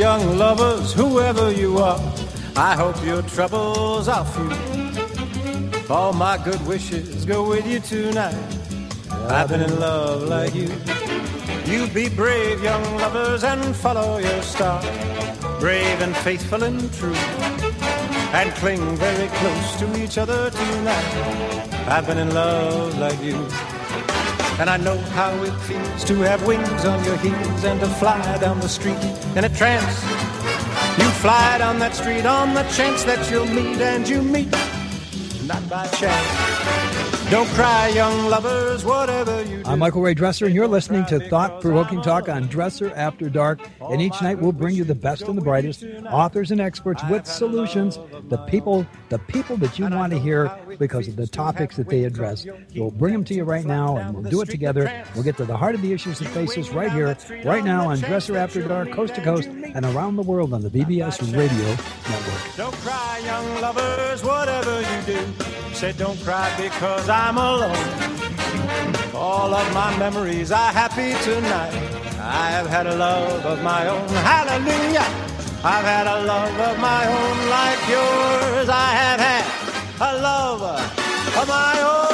young lovers, whoever you are, I hope your troubles are few. All my good wishes go with you tonight. I've been in love like you. You be brave, young lovers, and follow your star. Brave and faithful and true, and cling very close to each other tonight. I've been in love like you. And I know how it feels to have wings on your heels and to fly down the street in a trance. You fly down that street on the chance that you'll meet, and you meet not by chance. Don't cry, young lovers, whatever you do. I'm Michael Ray Dresser, and you're listening to Thought-Provoking Talk on Dresser After Dark. And each night we'll bring you the best and the brightest authors and experts with solutions, the people that you want to hear because of the topics that they address. We'll bring them to you right now, and we'll do it together. We'll get to the heart of the issues that face us right here, right now on Dresser After Dark, coast to coast, and around the world on the BBS Radio Network. Don't cry, young lovers, whatever you do. Say don't cry because I'm alone. All of my memories are happy tonight. I have had a love of my own. Hallelujah. I've had a love of my own like yours. I have had a love of my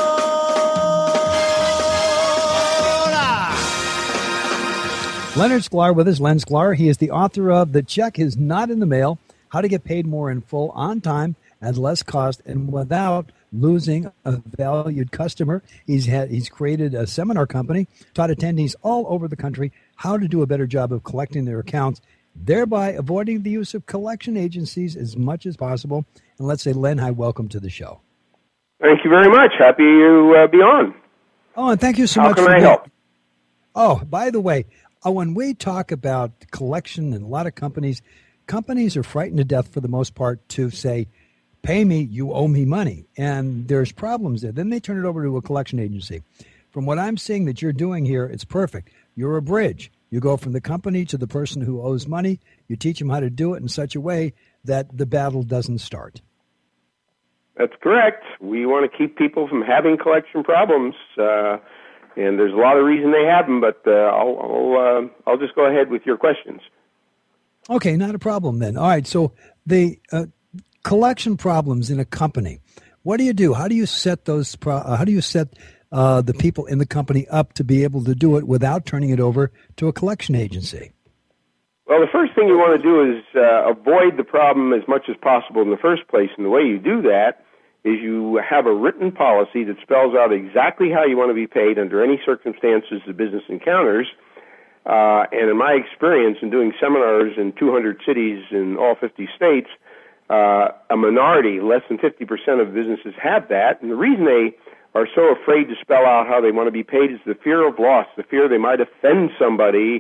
own. Leonard Sklar with us. Len Sklar. He is the author of The Check Is Not in the Mail, How to Get Paid More in Full, on time, at less cost, and without losing a valued customer. He's created a seminar company, taught attendees all over the country how to do a better job of collecting their accounts, thereby avoiding the use of collection agencies as much as possible. And let's say, Len, hi, welcome to the show. Thank you very much. Happy to be on. Oh, and thank you so much. How can I help? Oh, by the way, when we talk about collection, and a lot of companies are frightened to death for the most part to say, pay me, you owe me money. And there's problems there. Then they turn it over to a collection agency. From what I'm seeing that you're doing here, it's perfect. You're a bridge. You go from the company to the person who owes money. You teach them how to do it in such a way that the battle doesn't start. That's correct. We want to keep people from having collection problems. And there's a lot of reason they have them, but I'll just go ahead with your questions. Okay, not a problem then. All right, so the collection problems in a company. What do you do? How do you set those? How do you set the people in the company up to be able to do it without turning it over to a collection agency? Well, the first thing you want to do is avoid the problem as much as possible in the first place. And the way you do that is you have a written policy that spells out exactly how you want to be paid under any circumstances the business encounters. And in my experience in doing seminars in 200 cities in all 50 states, a minority, less than 50% of businesses have that. And the reason they are so afraid to spell out how they want to be paid is the fear of loss, the fear they might offend somebody,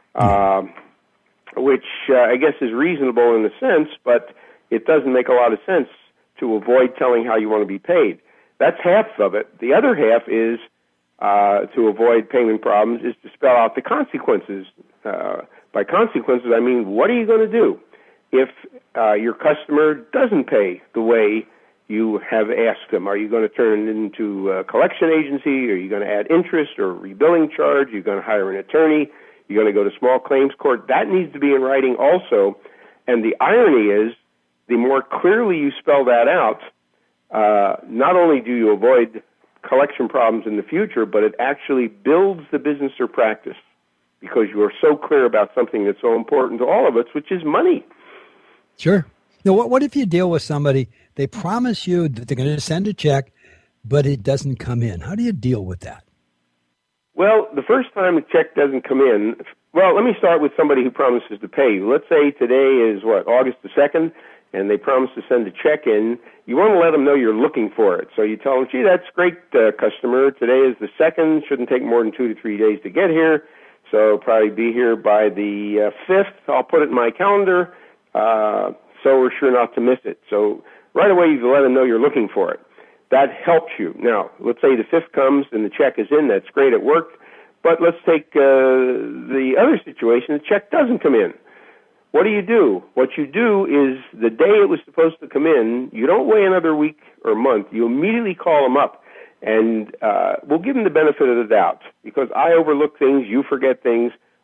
which I guess is reasonable in a sense, but it doesn't make a lot of sense to avoid telling how you want to be paid. That's half of it. The other half is to avoid payment problems is to spell out the consequences. By consequences, I mean, what are you going to do if your customer doesn't pay the way you have asked them? Are you going to turn it into a collection agency? Are you going to add interest or rebilling charge? Are you going to hire an attorney? You're going to go to small claims court? That needs to be in writing also. And the irony is, the more clearly you spell that out, not only do you avoid collection problems in the future, but it actually builds the business or practice because you are so clear about something that's so important to all of us, which is money. Sure. Now, what if you deal with somebody, they promise you that they're going to send a check, but it doesn't come in? How do you deal with that? Well, the first time the check doesn't come in, well, let me start with somebody who promises to pay you. Let's say today is, August the 2nd, and they promise to send a check in. You want to let them know you're looking for it. So you tell them, gee, that's great, customer. Today is the 2nd. Shouldn't take more than 2 to 3 days to get here. So probably be here by the 5th. I'll put it in my calendar so we're sure not to miss it. So right away you let them know you're looking for it. That helps you. Now, let's say the 5th comes and the check is in. That's great. It worked. But let's take the other situation. The check doesn't come in. What do? What you do is the day it was supposed to come in, you don't wait another week or month. You immediately call them up, and we'll give them the benefit of the doubt because I overlook things, you forget things.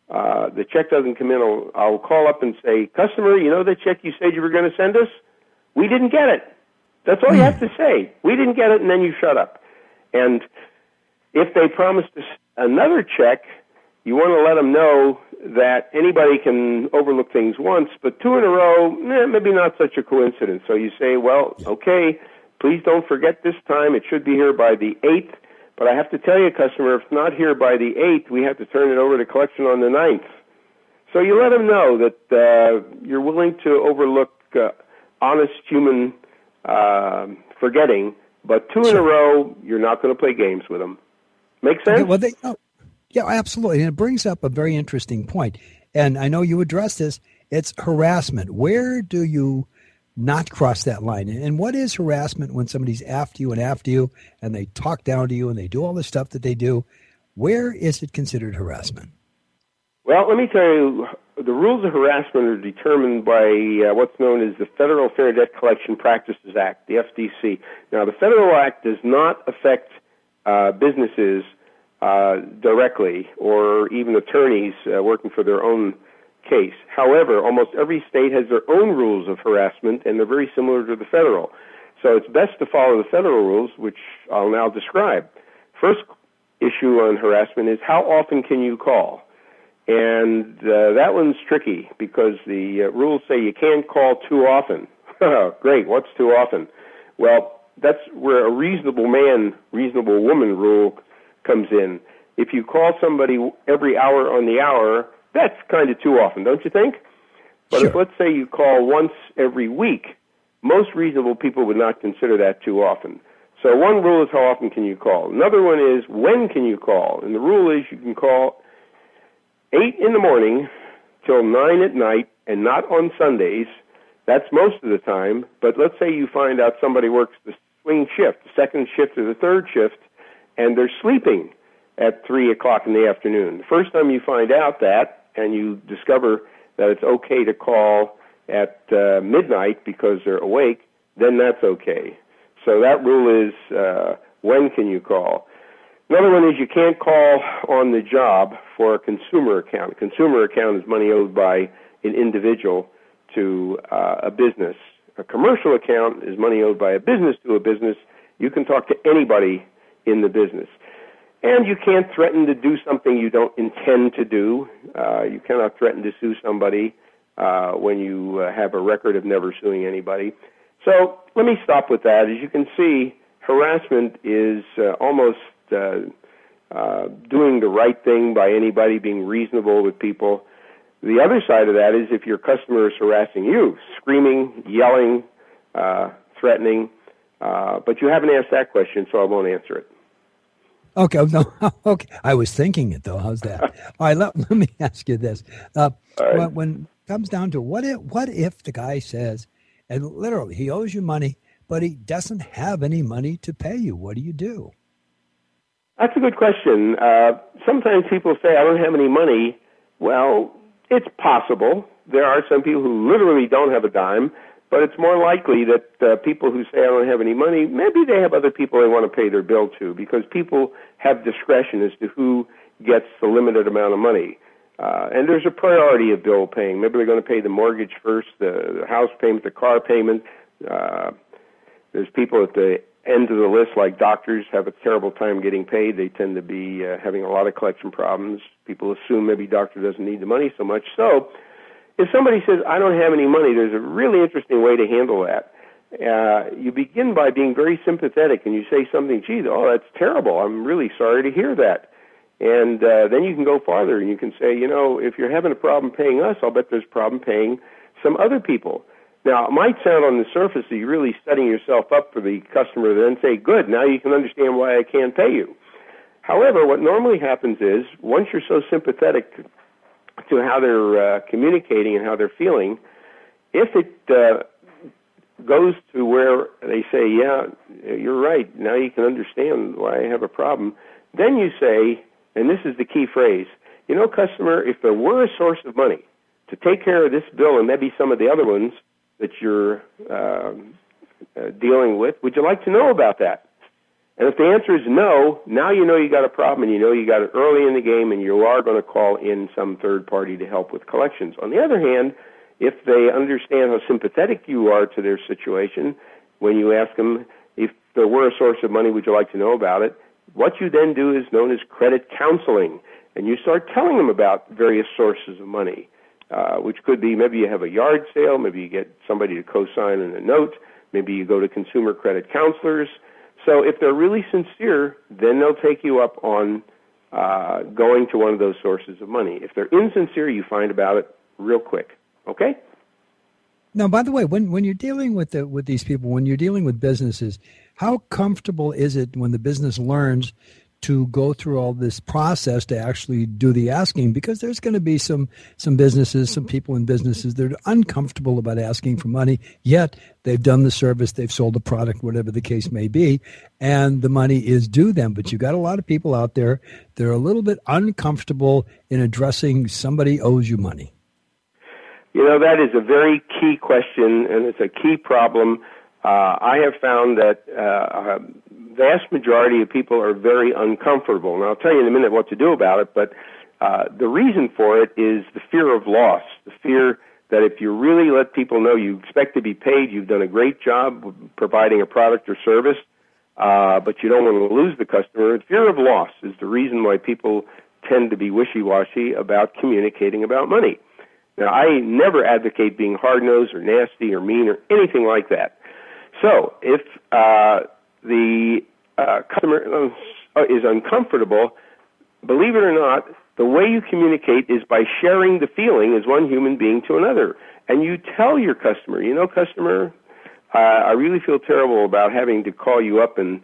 the check doesn't come in, I'll call up and say, customer, you know the check you said you were going to send us? We didn't get it. That's all you have to say. We didn't get it, and then you shut up. And if they promise us another check, you want to let them know that anybody can overlook things once, but two in a row, maybe not such a coincidence. So you say, well, okay, please don't forget this time. It should be here by the 8th. But I have to tell you, customer, if it's not here by the 8th, we have to turn it over to collection on the 9th. So you let them know that you're willing to overlook honest human forgetting, but two in a row, you're not going to play games with them. Make sense? Okay, well, yeah, absolutely. And it brings up a very interesting point. And I know you addressed this. It's harassment. Where do you not cross that line? And what is harassment when somebody's after you and they talk down to you and they do all the stuff that they do? Where is it considered harassment? Well, let me tell you, the rules of harassment are determined by what's known as the Federal Fair Debt Collection Practices Act, the FDC. Now, the Federal Act does not affect businesses directly or even attorneys working for their own case. However, almost every state has their own rules of harassment, and they're very similar to the federal. So it's best to follow the federal rules, which I'll now describe. First issue on harassment is how often can you call? And that one's tricky because the rules say you can't call too often. Great, what's too often? Well, that's where a reasonable man, reasonable woman rule comes in. If you call somebody every hour on the hour, that's kind of too often, don't you think? But Sure. if, let's say, you call once every week, most reasonable people would not consider that too often. So one rule is how often can you call. Another one is when can you call. And the rule is you can call 8 in the morning till 9 at night and not on Sundays. That's most of the time. But let's say you find out somebody works the swing shift, the second shift or the third shift, and they're sleeping at 3 o'clock in the afternoon. The first time you find out that and you discover that it's okay to call at midnight because they're awake, then that's okay. So that rule is when can you call. Another one is you can't call on the job for a consumer account. A consumer account is money owed by an individual to a business. A commercial account is money owed by a business to a business. You can talk to anybody in the business. And you can't threaten to do something you don't intend to do. You cannot threaten to sue somebody when you have a record of never suing anybody. So let me stop with that. As you can see, harassment is almost doing the right thing by anybody, being reasonable with people. The other side of that is if your customer is harassing you, screaming, yelling, threatening. But you haven't asked that question, so I won't answer it. Okay, no, okay. I was thinking it though. How's that? All right, let me ask you this: right. when it comes down to what if the guy says, and literally he owes you money, but he doesn't have any money to pay you? What do you do? That's a good question. Sometimes people say, I don't have any money. Well, it's possible. There are some people who literally don't have a dime, but it's more likely that people who say, I don't have any money, maybe they have other people they want to pay their bill to, because people have discretion as to who gets the limited amount of money. And there's a priority of bill paying. Maybe they're going to pay the mortgage first, the house payment, the car payment. There's people at the end of the list, like doctors, have a terrible time getting paid. They tend to be having a lot of collection problems. People assume maybe doctor doesn't need the money so much. So if somebody says, I don't have any money, there's a really interesting way to handle that. You begin by being very sympathetic, and you say something, gee, oh, that's terrible. I'm really sorry to hear that. And then you can go farther, and you can say, you know, if you're having a problem paying us, I'll bet there's a problem paying some other people. Now, it might sound on the surface that you're really setting yourself up for the customer to then say, good, now you can understand why I can't pay you. However, what normally happens is, once you're so sympathetic to how they're communicating and how they're feeling, if it goes to where they say, yeah, you're right, now you can understand why I have a problem, then you say, and this is the key phrase, you know, customer, if there were a source of money to take care of this bill and maybe some of the other ones that you're dealing with, would you like to know about that? And if the answer is no, now you know you got a problem, and you know you got it early in the game, and you are going to call in some third party to help with collections. On the other hand, if they understand how sympathetic you are to their situation, when you ask them, if there were a source of money, would you like to know about it? What you then do is known as credit counseling, and you start telling them about various sources of money, which could be maybe you have a yard sale, maybe you get somebody to co-sign in a note, maybe you go to consumer credit counselors. So if they're really sincere, then they'll take you up on going to one of those sources of money. If they're insincere, you find about it real quick. Okay? Now, by the way, when you're dealing with these people, when you're dealing with businesses, how comfortable is it when the business learns to go through all this process to actually do the asking? Because there's going to be some businesses, some people in businesses that are uncomfortable about asking for money, yet they've done the service, they've sold the product, whatever the case may be, and the money is due them. But you got a lot of people out there that are a little bit uncomfortable in addressing somebody owes you money. You know, that is a very key question, and it's a key problem. I have found that vast majority of people are very uncomfortable. And I'll tell you in a minute what to do about it, but the reason for it is the fear of loss, the fear that if you really let people know you expect to be paid, you've done a great job providing a product or service, but you don't want to lose the customer. The fear of loss is the reason why people tend to be wishy-washy about communicating about money. Now, I never advocate being hard-nosed or nasty or mean or anything like that. So if the customer is uncomfortable, believe it or not, the way you communicate is by sharing the feeling as one human being to another. And you tell your customer, you know, customer, I really feel terrible about having to call you up and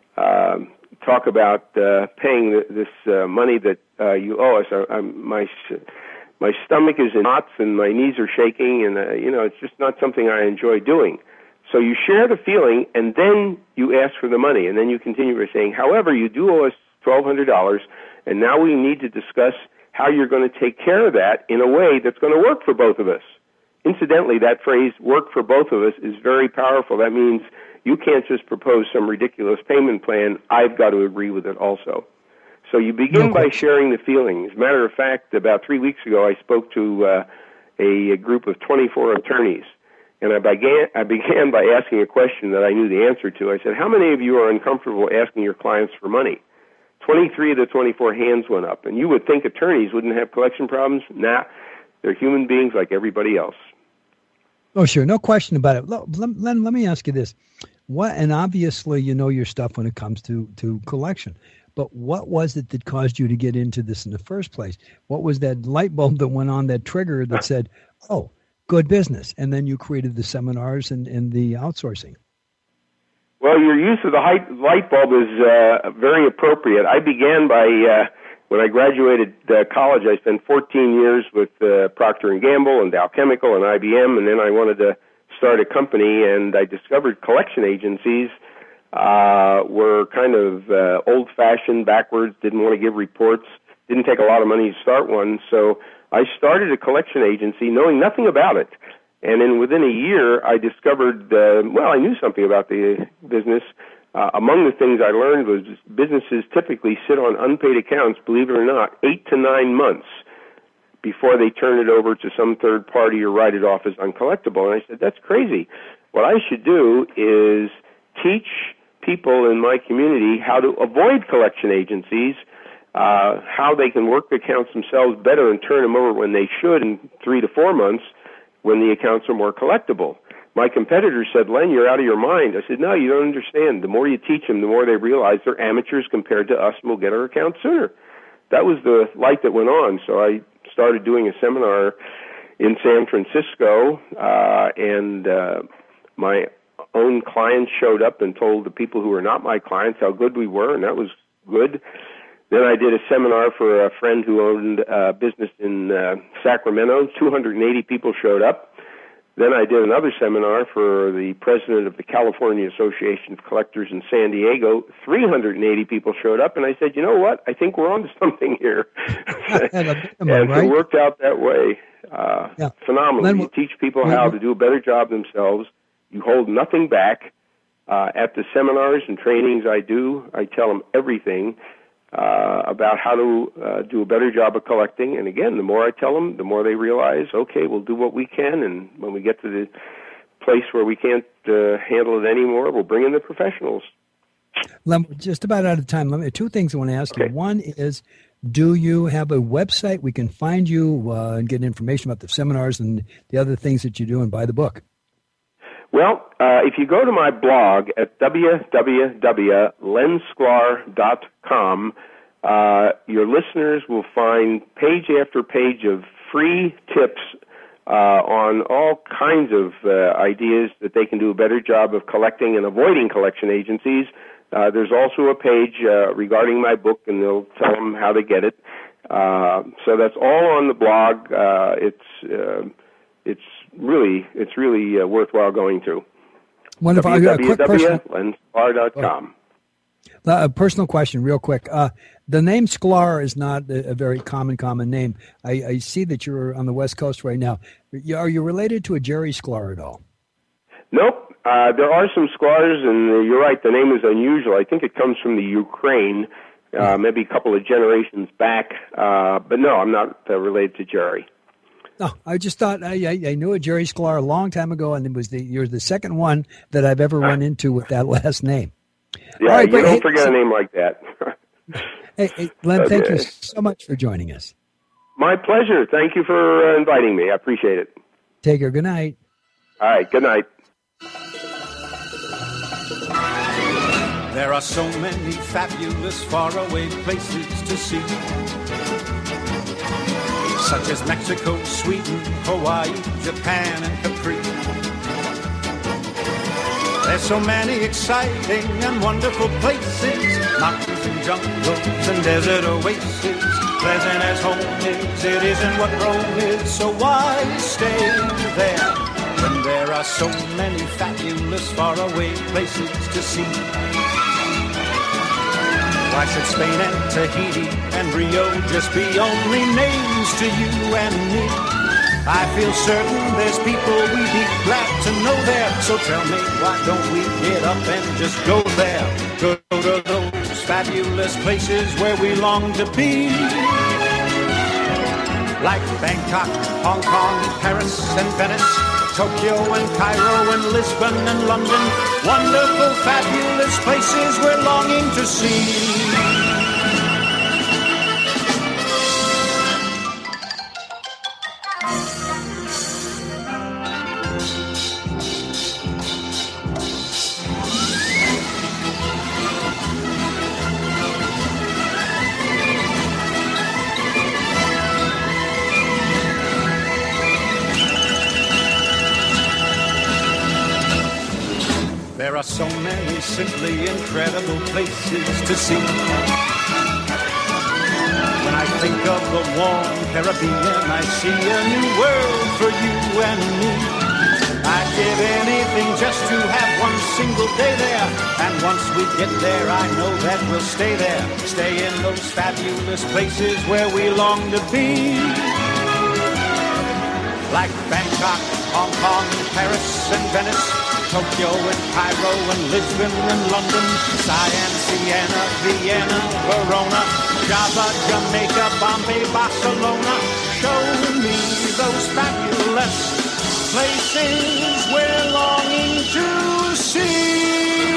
talk about paying this money that you owe us. My stomach is in knots and my knees are shaking, and it's just not something I enjoy doing. So you share the feeling, and then you ask for the money, and then you continue by saying, however, you do owe us $1,200, and now we need to discuss how you're going to take care of that in a way that's going to work for both of us. Incidentally, that phrase, work for both of us, is very powerful. That means you can't just propose some ridiculous payment plan. I've got to agree with it also. So you begin by sharing the feeling. As a matter of fact, about 3 weeks ago, I spoke to a group of 24 attorneys, and I began by asking a question that I knew the answer to. I said, how many of you are uncomfortable asking your clients for money? 23 of the 24 hands went up, and you would think attorneys wouldn't have collection problems. Nah, they're human beings like everybody else. Oh, sure, no question about it. Let me ask you this. And obviously you know your stuff when it comes to collection. But what was it that caused you to get into this in the first place? What was that light bulb that went on, that trigger that said, oh, good business, and then you created the seminars and the outsourcing? Well, your use of the light bulb is very appropriate. I began by, when I graduated college, I spent 14 years with Procter & Gamble and Dow Chemical and IBM, and then I wanted to start a company, and I discovered collection agencies were kind of old-fashioned, backwards, didn't want to give reports, didn't take a lot of money to start one. So I started a collection agency knowing nothing about it. And then within a year, I discovered, I knew something about the business. Among the things I learned was businesses typically sit on unpaid accounts, believe it or not, 8 to 9 months before they turn it over to some third party or write it off as uncollectible. And I said, that's crazy. What I should do is teach people in my community how to avoid collection agencies, how they can work the accounts themselves better and turn them over when they should in 3 to 4 months when the accounts are more collectible. My competitors said, Len, you're out of your mind. I said, no, you don't understand. The more you teach them, the more they realize they're amateurs compared to us, and we'll get our accounts sooner. That was the light that went on. So I started doing a seminar in San Francisco, and my own clients showed up and told the people who were not my clients how good we were, and that was good. Then I did a seminar for a friend who owned a business in Sacramento. 280 people showed up. Then I did another seminar for the president of the California Association of Collectors in San Diego. 380 people showed up, and I said, you know what? I think we're on to something here. And it worked out that way. Phenomenal. You teach people how to do a better job themselves. You hold nothing back. At the seminars and trainings I do, I tell them everything about how to do a better job of collecting. And again, the more I tell them, the more they realize, okay, we'll do what we can, and when we get to the place where we can't handle it anymore, we'll bring in the professionals. We're just about out of time. Two things I want to ask you. One is, do you have a website we can find you and get information about the seminars and the other things that you do and buy the book? Well, if you go to my blog at www.lensklar.com, your listeners will find page after page of free tips on all kinds of ideas that they can do a better job of collecting and avoiding collection agencies. There's also a page regarding my book, and they'll tell them how to get it. So that's all on the blog. It's really worthwhile going to. Wonderful. www.lensklar.com. A personal question, real quick. The name Sklar is not a very common name. I see that you're on the West Coast right now. Are you related to a Jerry Sklar at all? Nope. There are some Sklars, and you're right, the name is unusual. I think it comes from the Ukraine, maybe a couple of generations back. But no, I'm not related to Jerry. No, I just thought I knew a Jerry Sklar a long time ago, and you're the second one that I've ever run into with that last name. Yeah, right, you don't forget a name like that. Hey, Len, thank you so much for joining us. My pleasure. Thank you for inviting me. I appreciate it. Take care. Good night. All right, good night. There are so many fabulous faraway places to see, such as Mexico, Sweden, Hawaii, Japan, and Capri. There's so many exciting and wonderful places, mountains and jungles and desert oases. Pleasant as home is, it isn't what Rome is, so why stay there when there are so many fabulous faraway places to see? Why should Spain and Tahiti and Rio just be only names to you and me? I feel certain there's people we'd be glad to know there. So tell me, why don't we get up and just go there? Go to those fabulous places where we long to be, like Bangkok, Hong Kong, Paris and Venice, Tokyo and Cairo and Lisbon and London. Wonderful, fabulous places we're longing to see. There are so many simply incredible places to see. When I think of the warm Caribbean, I see a new world for you and me. I'd give anything just to have one single day there. And once we get there, I know that we'll stay there. Stay in those fabulous places where we long to be, like Bangkok, Hong Kong, Paris and Venice, Tokyo and Cairo and Lisbon and London, Siam, Siena, Vienna, Verona, Java, Jamaica, Bombay, Barcelona. Show me those fabulous places we're longing to see.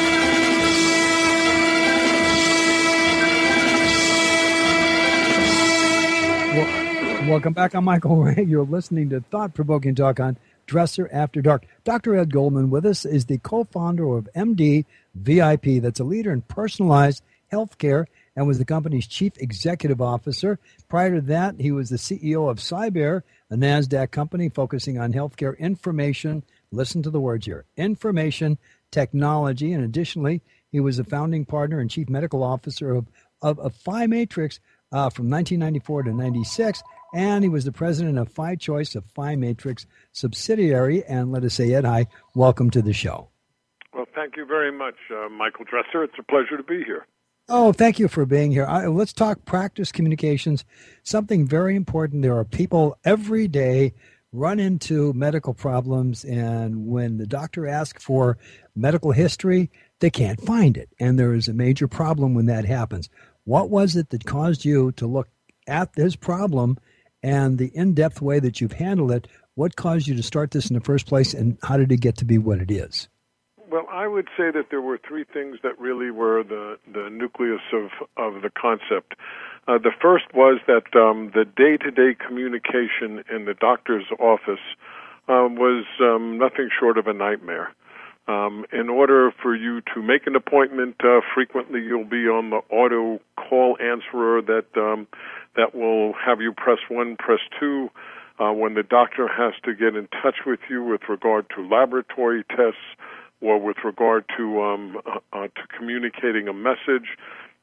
Welcome back. I'm Michael Ray. You're listening to Thought-Provoking Talk on Dresser After Dark. Dr. Ed Goldman with us is the co-founder of MD VIP. That's a leader in personalized healthcare and was the company's chief executive officer. Prior to that, he was the CEO of Cyber, a NASDAQ company focusing on healthcare information. Listen to the words here: information technology. And additionally, he was a founding partner and chief medical officer of PhiMatrix from 1994 to 96. And he was the president of PhiChoice, a PhiMatrix subsidiary. And let us say, Ed, hi, welcome to the show. Well, thank you very much, Michael Dresser. It's a pleasure to be here. Oh, thank you for being here. Let's talk practice communications, something very important. There are people every day run into medical problems, and when the doctor asks for medical history, they can't find it. And there is a major problem when that happens. What was it that caused you to look at this problem and the in-depth way that you've handled it? What caused you to start this in the first place, and how did it get to be what it is? Well, I would say that there were three things that really were the nucleus of the concept. The first was that the day-to-day communication in the doctor's office was nothing short of a nightmare. In order for you to make an appointment, frequently you'll be on the auto call answerer that will have you press 1, press 2. When the doctor has to get in touch with you with regard to laboratory tests or with regard to communicating a message,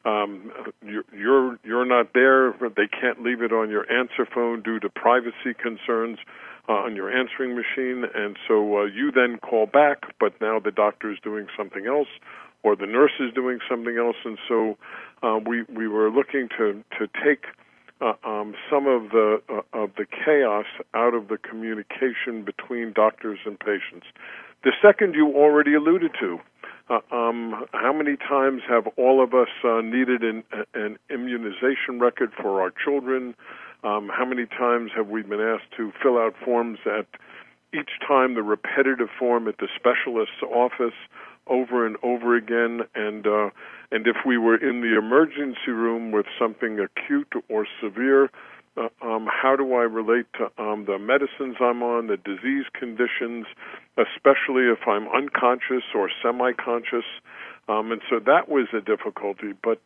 you're not there. They can't leave it on your answer phone due to privacy concerns on your answering machine, and so you then call back, but now the doctor is doing something else or the nurse is doing something else, and so we were looking to take some of the chaos out of the communication between doctors and patients. The second you already alluded to. How many times have all of us needed an immunization record for our children? How many times have we been asked to fill out forms at each time the repetitive form at the specialist's office over and over again? And if we were in the emergency room with something acute or severe, how do I relate to the medicines I'm on, the disease conditions, especially if I'm unconscious or semi-conscious? And so that was a difficulty. But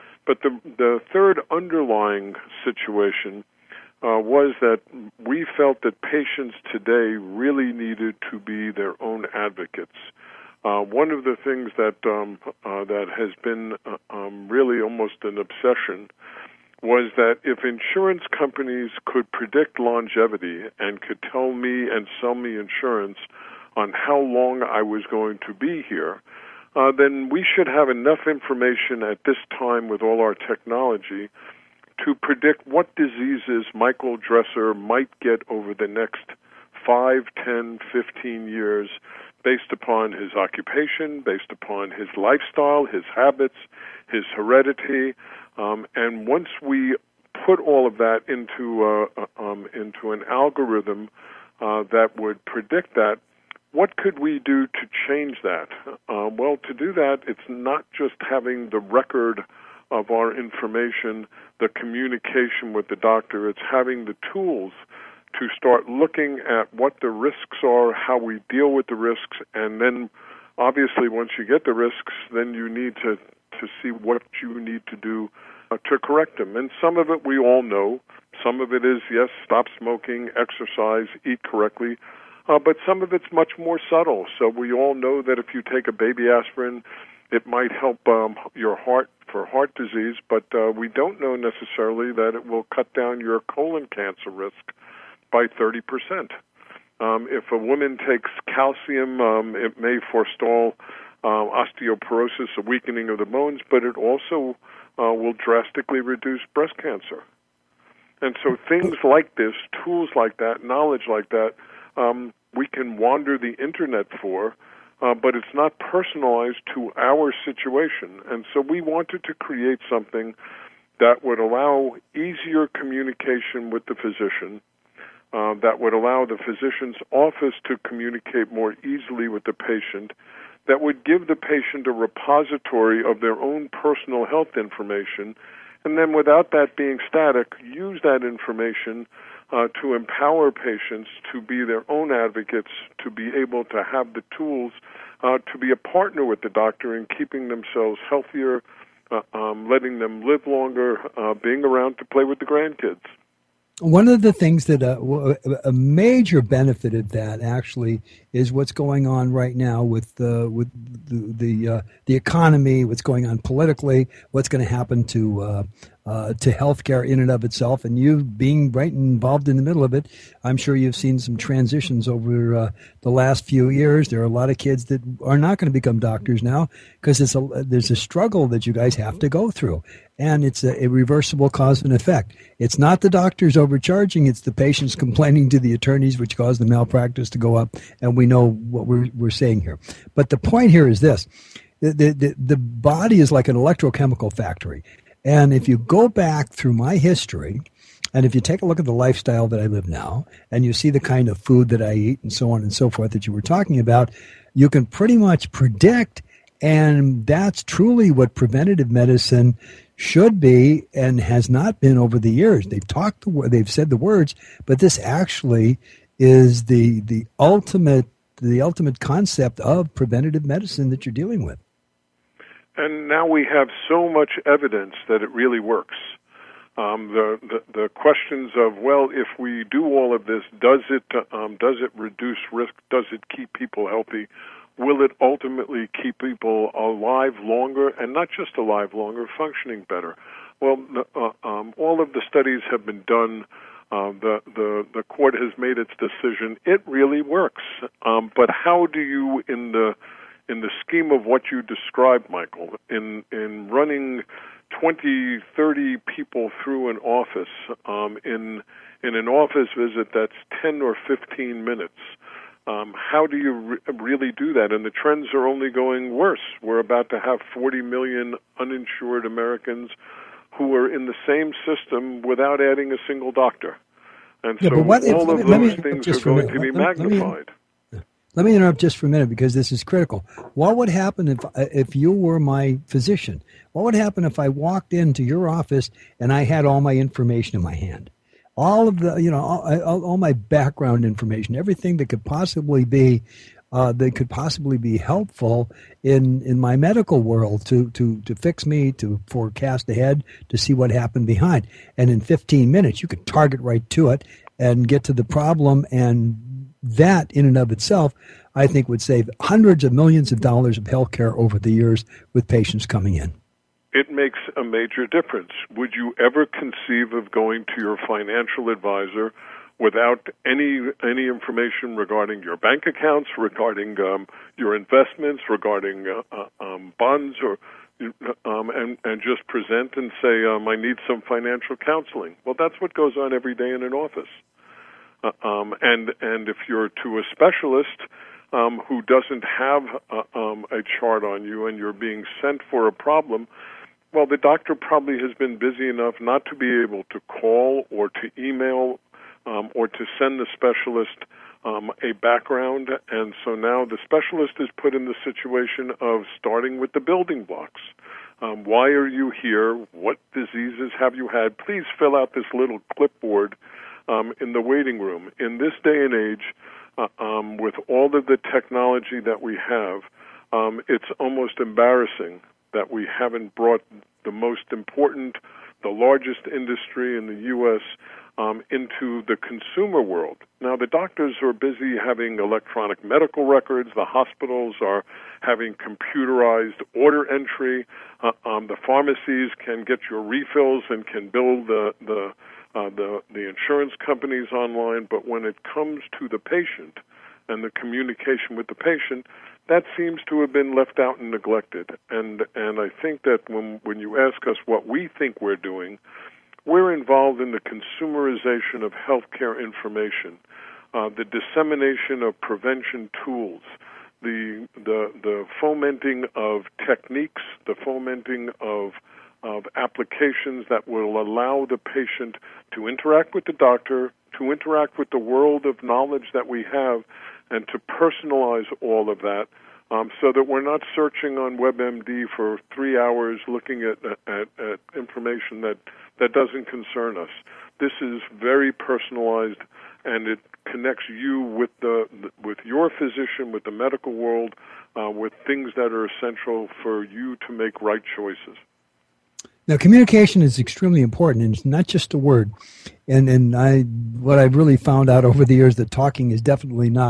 the third underlying situation was that we felt that patients today really needed to be their own advocates. One of the things that has been really almost an obsession was that if insurance companies could predict longevity and could tell me and sell me insurance on how long I was going to be here, then we should have enough information at this time with all our technology to predict what diseases Michael Dresser might get over the next 5, 10, 15 years based upon his occupation, based upon his lifestyle, his habits, his heredity. And once we put all of that into an algorithm that would predict that, what could we do to change that? Well, to do that, it's not just having the record of our information, the communication with the doctor. It's having the tools to start looking at what the risks are, how we deal with the risks, and then obviously once you get the risks, then you need to see what you need to do to correct them. And some of it we all know. Some of it is, yes, stop smoking, exercise, eat correctly. But some of it's much more subtle. So we all know that if you take a baby aspirin, it might help your heart for heart disease, but we don't know necessarily that it will cut down your colon cancer risk by 30%. If a woman takes calcium, it may forestall osteoporosis, a weakening of the bones, but it also will drastically reduce breast cancer. And so things like this, tools like that, knowledge like that, we can wander the internet for, but it's not personalized to our situation. And so we wanted to create something that would allow easier communication with the physician, that would allow the physician's office to communicate more easily with the patient, that would give the patient a repository of their own personal health information, and then without that being static, use that information to empower patients to be their own advocates, to be able to have the tools to be a partner with the doctor in keeping themselves healthier, letting them live longer, being around to play with the grandkids. One of the things that a major benefit of that actually is what's going on right now with the economy, what's going on politically, what's going to happen to healthcare in and of itself. And you being right involved in the middle of it, I'm sure you've seen some transitions over the last few years. There are a lot of kids that are not going to become doctors now because there's a struggle that you guys have to go through. And it's a reversible cause and effect. It's not the doctors overcharging, it's the patients complaining to the attorneys, which cause the malpractice to go up. And we know what we're saying here. But the point here is this. The body is like an electrochemical factory. And if you go back through my history, and if you take a look at the lifestyle that I live now, and you see the kind of food that I eat and so on and so forth that you were talking about, you can pretty much predict, and that's truly what preventative medicine should be and has not been over the years. They've said the words, but this actually is the ultimate concept of preventative medicine that you're dealing with. And now we have so much evidence that it really works. The questions of, well, if we do all of this, does it reduce risk? Does it keep people healthy? Will it ultimately keep people alive longer, and not just alive longer, functioning better? Well, all of the studies have been done. The court has made its decision. It really works. But how do you, in the scheme of what you described, Michael, in running 20, 30 people through an office, in an office visit that's 10 or 15 minutes, how do you really do that? And the trends are only going worse. We're about to have 40 million uninsured Americans who are in the same system without adding a single doctor. And so all of those things are going to be magnified. Let me interrupt just for a minute because this is critical. What would happen if you were my physician? What would happen if I walked into your office and I had all my information in my hand? All of the, all my background information, everything that could possibly be helpful in my medical world to fix me, to forecast ahead, to see what happened behind. And in 15 minutes, you could target right to it and get to the problem, and that in and of itself, I think, would save hundreds of millions of dollars of health care over the years with patients coming in. It makes a major difference. Would you ever conceive of going to your financial advisor without any information regarding your bank accounts, regarding your investments, regarding bonds, or and just present and say, I need some financial counseling? Well, that's what goes on every day in an office. And if you're to a specialist who doesn't have a chart on you and you're being sent for a problem, well, the doctor probably has been busy enough not to be able to call or to email or to send the specialist a background. And so now the specialist is put in the situation of starting with the building blocks. Why are you here? What diseases have you had? Please fill out this little clipboard in the waiting room. In this day and age, with all of the technology that we have, it's almost embarrassing that we haven't brought the most important, the largest industry in the U.S. Into the consumer world. Now, the doctors are busy having electronic medical records. The hospitals are having computerized order entry. The pharmacies can get your refills and can bill the insurance companies online. But when it comes to the patient and the communication with the patient, that seems to have been left out and neglected. And I think that when you ask us what we think we're doing, we're involved in the consumerization of healthcare information, the dissemination of prevention tools, the fomenting of techniques, the fomenting of applications that will allow the patient to interact with the doctor, to interact with the world of knowledge that we have, and to personalize all of that, so that we're not searching on WebMD for 3 hours looking at information that doesn't concern us. This is very personalized, and it connects you with your physician, with the medical world, with things that are essential for you to make right choices. Now, communication is extremely important, and it's not just a word. And what I've really found out over the years that talking is definitely not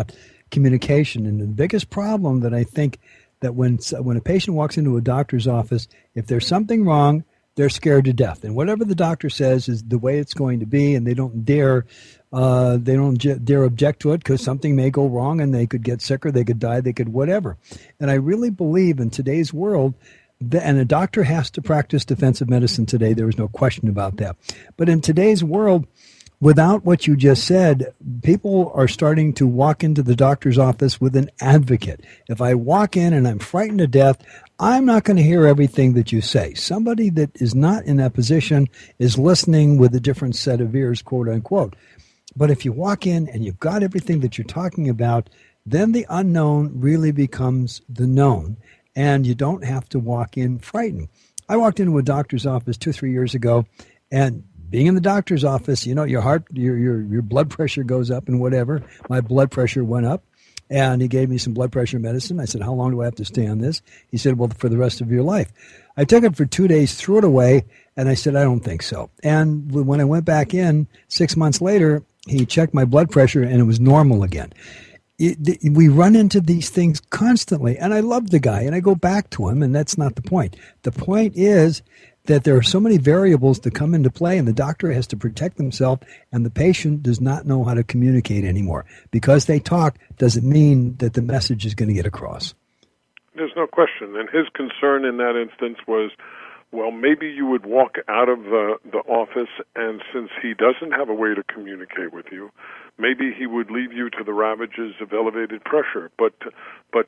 communication. And the biggest problem that I think that when a patient walks into a doctor's office, if there's something wrong, they're scared to death. And whatever the doctor says is the way it's going to be, and they don't dare object to it because something may go wrong and they could get sicker, they could die, they could whatever. And I really believe in today's world, and a doctor has to practice defensive medicine today. There is no question about that. But in today's world, without what you just said, people are starting to walk into the doctor's office with an advocate. If I walk in and I'm frightened to death, I'm not going to hear everything that you say. Somebody that is not in that position is listening with a different set of ears, quote unquote. But if you walk in and you've got everything that you're talking about, then the unknown really becomes the known, and you don't have to walk in frightened. I walked into a doctor's office 2-3 years ago, and being in the doctor's office, you know, your heart, your blood pressure goes up and whatever. My blood pressure went up, and he gave me some blood pressure medicine. I said, how long do I have to stay on this? He said, well, for the rest of your life. I took it for 2 days, threw it away, and I said, I don't think so. And when I went back in 6 months later, he checked my blood pressure, and it was normal again. We run into these things constantly, and I love the guy, and I go back to him, and that's not the point. The point is that there are so many variables that come into play, and the doctor has to protect himself, and the patient does not know how to communicate anymore. Because they talk doesn't mean that the message is going to get across. There's no question. And his concern in that instance was, well, maybe you would walk out of the office, and since he doesn't have a way to communicate with you, maybe he would leave you to the ravages of elevated pressure. But with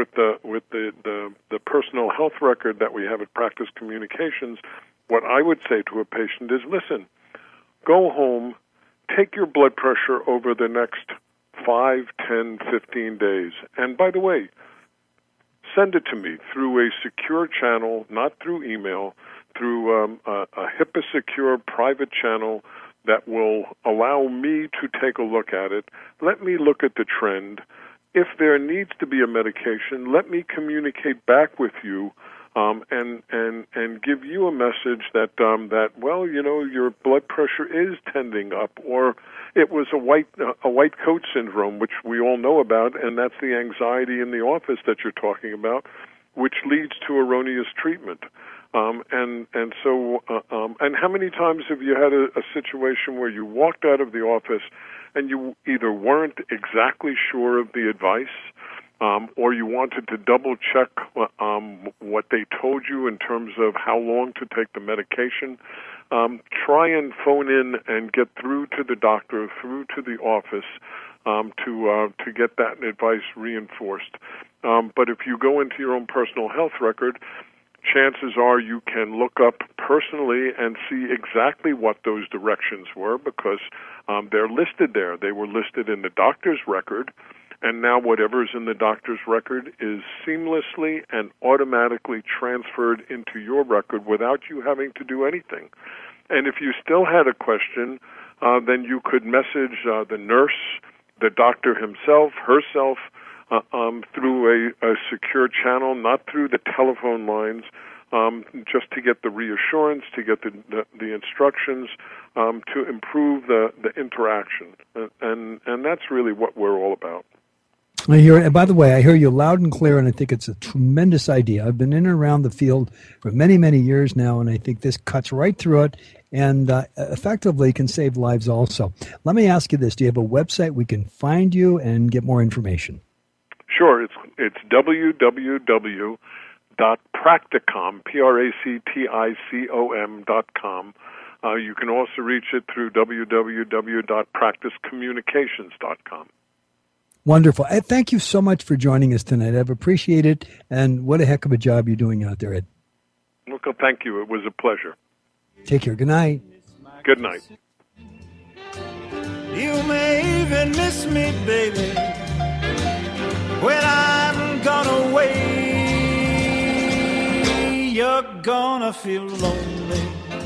the personal health record that we have at Practice Communications, what I would say to a patient is, listen, go home, take your blood pressure over the next 5, 10, 15 days. And by the way, send it to me through a secure channel, not through email, through a HIPAA-secure private channel that will allow me to take a look at it. Let me look at the trend. If there needs to be a medication, let me communicate back with you and give you a message that well, you know, your blood pressure is tending up, or it was a white coat syndrome, which we all know about, and that's the anxiety in the office that you're talking about, which leads to erroneous treatment. And how many times have you had a situation where you walked out of the office and you either weren't exactly sure of the advice, or you wanted to double check what they told you in terms of how long to take the medication? Try and phone in and get through to the doctor, through to the office, to get that advice reinforced. But if you go into your own personal health record, chances are you can look up personally and see exactly what those directions were, because they're listed there. They were listed in the doctor's record, and now whatever's in the doctor's record is seamlessly and automatically transferred into your record without you having to do anything. And if you still had a question, then you could message the nurse, the doctor himself, herself, through a secure channel, not through the telephone lines, just to get the reassurance, to get the instructions, to improve the interaction. And that's really what we're all about. I hear it. And by the way, I hear you loud and clear, and I think it's a tremendous idea. I've been in and around the field for many, many years now, and I think this cuts right through it and effectively can save lives also. Let me ask you this. Do you have a website we can find you and get more information? Sure. It's www.practicom, practicom.com. You can also reach it through www.practicecommunications.com. Wonderful. Ed, thank you so much for joining us tonight. I've appreciated it, and what a heck of a job you're doing out there, Ed. Well, thank you. It was a pleasure. Take care. Good night. Good night. You may even miss me, baby, when I'm gone away. You're gonna feel lonely.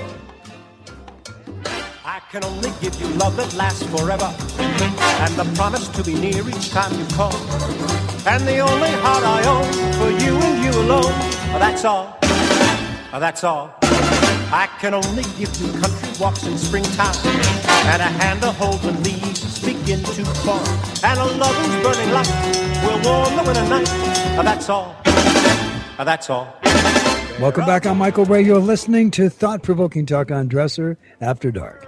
I can only give you love that lasts forever, and the promise to be near each time you call, and the only heart I own for you and you alone. That's all. That's all. I can only give you country walks in springtime, and a hand to hold when leaves speak begin to fall, and a lover's burning light will warm the winter night. That's all. That's all. Welcome back. I'm Michael Ray. You're listening to Thought-Provoking Talk on Dresser After Dark.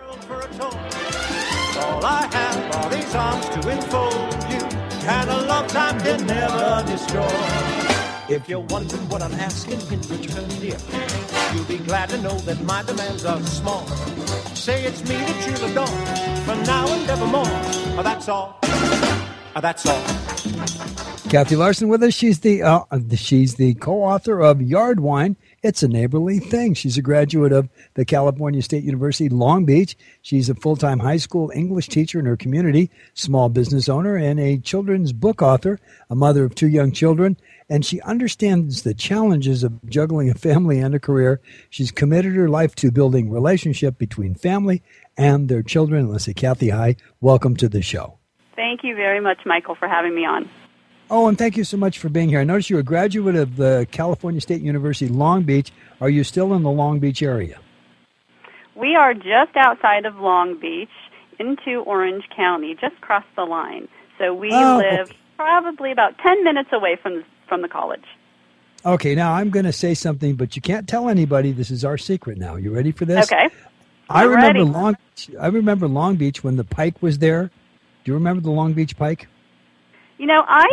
All I have are these arms to enfold you, and a love time can never destroy. If you're wondering what I'm asking in return, dear, you'll be glad to know that my demands are small. Say it's me that you'll adore, from now and evermore. That's all. That's all. Kathy Larson with us. She's the co-author of Yard Wine. It's a Neighborly Thing. She's a graduate of the California State University, Long Beach. She's a full-time high school English teacher in her community, small business owner, and a children's book author, a mother of 2 young children. And she understands the challenges of juggling a family and a career. She's committed her life to building relationship between family and their children. Let's say, Kathy, hi. Welcome to the show. Thank you very much, Michael, for having me on. Oh, and thank you so much for being here. I noticed you're a graduate of the California State University, Long Beach. Are you still in the Long Beach area? We are just outside of Long Beach into Orange County, just across the line. So we live probably about 10 minutes away from the college. Okay, now I'm going to say something, but you can't tell anybody. This is our secret now. You ready for this? Okay. I remember Long Beach when the Pike was there. Do you remember the Long Beach Pike? You know, I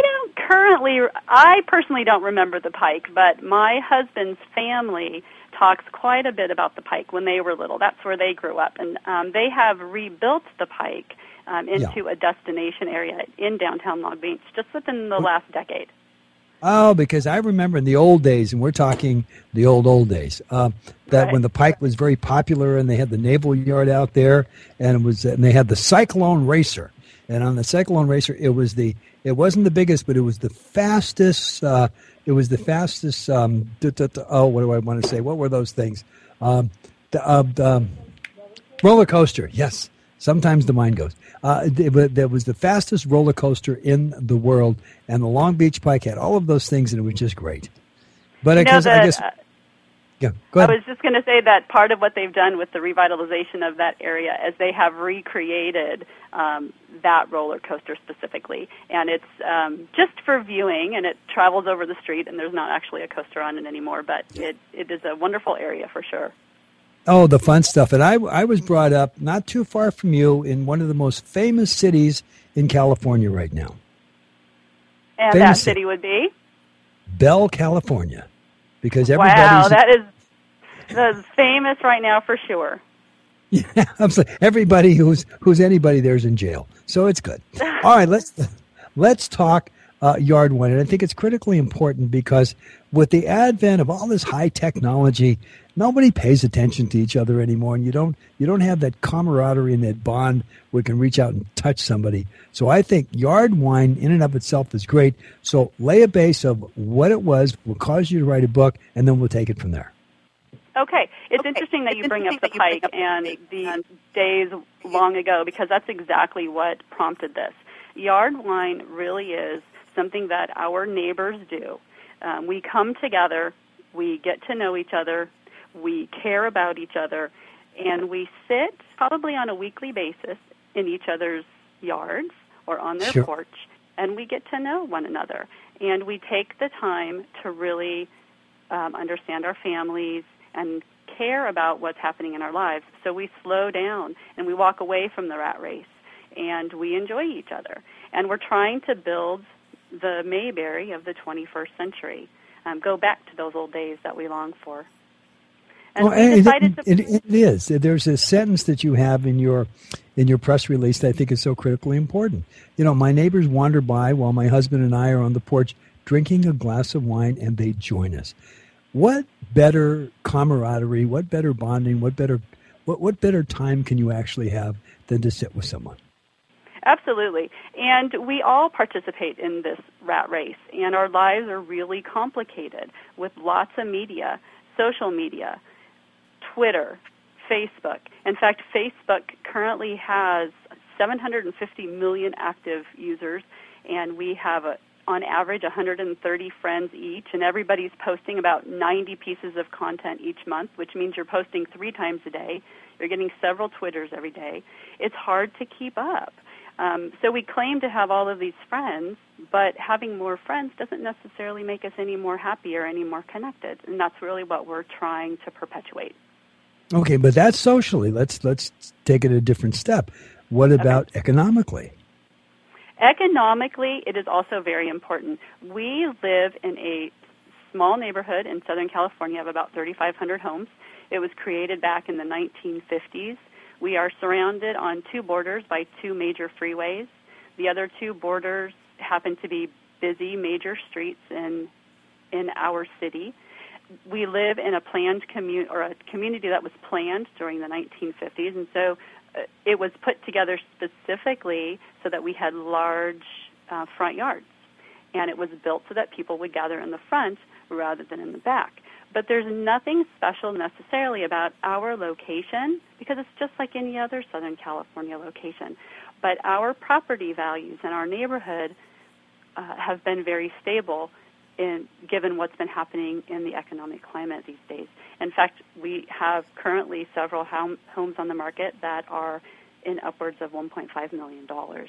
personally don't remember the Pike, but my husband's family talks quite a bit about the Pike when they were little. That's where they grew up. And they have rebuilt the Pike into a destination area in downtown Long Beach just within the last decade. Oh, because I remember in the old days, and we're talking the old days, that when the Pike was very popular and they had the Naval Yard out there, and they had the Cyclone Racer. And on the Cyclone Racer, it wasn't the biggest, but it was the fastest. What do I want to say? What were those things? The roller coaster. Yes. Sometimes the mind goes. That was the fastest roller coaster in the world, and the Long Beach Pike had all of those things, and it was just great. But I guess. Yeah, go ahead. I was just going to say that part of what they've done with the revitalization of that area is they have recreated that roller coaster specifically. And it's just for viewing, and it travels over the street, and there's not actually a coaster on it anymore. But it is a wonderful area for sure. Oh, the fun stuff. And I was brought up not too far from you in one of the most famous cities in California right now. And that city would be? Bell, California. Because everybody's... Wow, that is famous right now for sure. Yeah, everybody who's anybody there's in jail. So it's good. All right, let's talk Yard Wine. And I think it's critically important because with the advent of all this high technology, nobody pays attention to each other anymore, and you don't have that camaraderie and that bond where you can reach out and touch somebody. So I think Yard Wine in and of itself is great. So lay a base of what it was, will cause you to write a book, and then we'll take it from there. Okay. It's interesting that you bring up the Pike and the days long ago, because that's exactly what prompted this. Yard Wine really is something that our neighbors do. We come together, we get to know each other, we care about each other, and we sit probably on a weekly basis in each other's yards or on their porch, and we get to know one another. And we take the time to really understand our families and care about what's happening in our lives. So we slow down and we walk away from the rat race, and we enjoy each other. And we're trying to build the Mayberry of the 21st century, go back to those old days that we long for. And we decided it is. There's a sentence that you have in your press release that I think is so critically important. You know, my neighbors wander by while my husband and I are on the porch drinking a glass of wine, and they join us. What better camaraderie, what better bonding, what better time can you actually have than to sit with someone? Absolutely. And we all participate in this rat race, and our lives are really complicated with lots of media, social media, Twitter, Facebook. In fact, Facebook currently has 750 million active users, and we have on average 130 friends each, and everybody's posting about 90 pieces of content each month, which means you're posting 3 times a day. You're getting several Twitters every day. It's hard to keep up. So we claim to have all of these friends, but having more friends doesn't necessarily make us any more happy or any more connected, and that's really what we're trying to perpetuate. Okay, but that's socially. Let's take it a different step. What about economically? Economically, it is also very important. We live in a small neighborhood in Southern California of about 3,500 homes. It was created back in the 1950s. We are surrounded on two borders by two major freeways. The other two borders happen to be busy major streets in our city. We live in a planned community that was planned during the 1950s, and so it was put together specifically so that we had large front yards, and it was built so that people would gather in the front rather than in the back. But there's nothing special necessarily about our location because it's just like any other Southern California location. But our property values in our neighborhood have been very stable given what's been happening in the economic climate these days. In fact, we have currently several homes on the market that are in upwards of $1.5 million.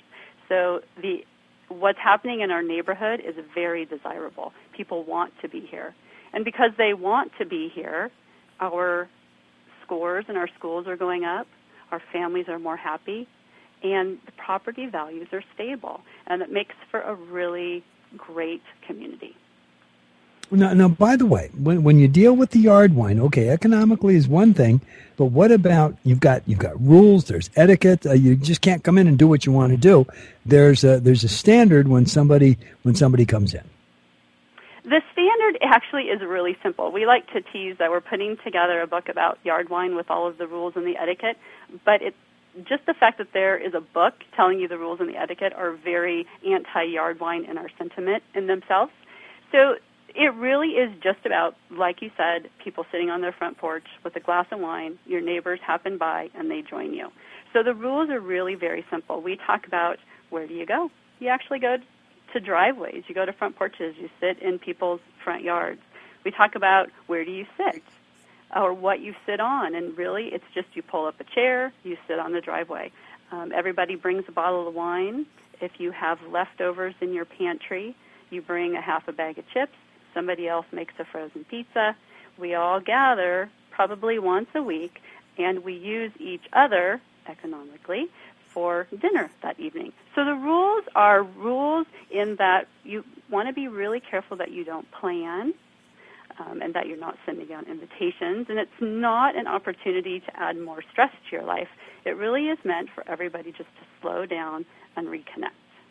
So what's happening in our neighborhood is very desirable. People want to be here. And because they want to be here, our scores in our schools are going up, our families are more happy, and the property values are stable. And it makes for a really great community. Now, by the way, when you deal with the yard wine, okay, economically is one thing, but what about you've got rules? There's etiquette. You just can't come in and do what you want to do. There's a standard when somebody comes in. The standard actually is really simple. We like to tease that we're putting together a book about yard wine with all of the rules and the etiquette, but it's just the fact that there is a book telling you the rules and the etiquette are very anti-yard wine in our sentiment in themselves. So it really is just about, like you said, people sitting on their front porch with a glass of wine, your neighbors happen by, and they join you. So the rules are really very simple. We talk about where do you go? You actually go to driveways. You go to front porches. You sit in people's front yards. We talk about where do you sit or what you sit on, and really it's just you pull up a chair, you sit on the driveway. Everybody brings a bottle of wine. If you have leftovers in your pantry, you bring a half a bag of chips. Somebody else makes a frozen pizza. We all gather probably once a week, and we use each other economically for dinner that evening. So the rules are rules in that you want to be really careful that you don't plan and that you're not sending out invitations. And it's not an opportunity to add more stress to your life. It really is meant for everybody just to slow down and reconnect.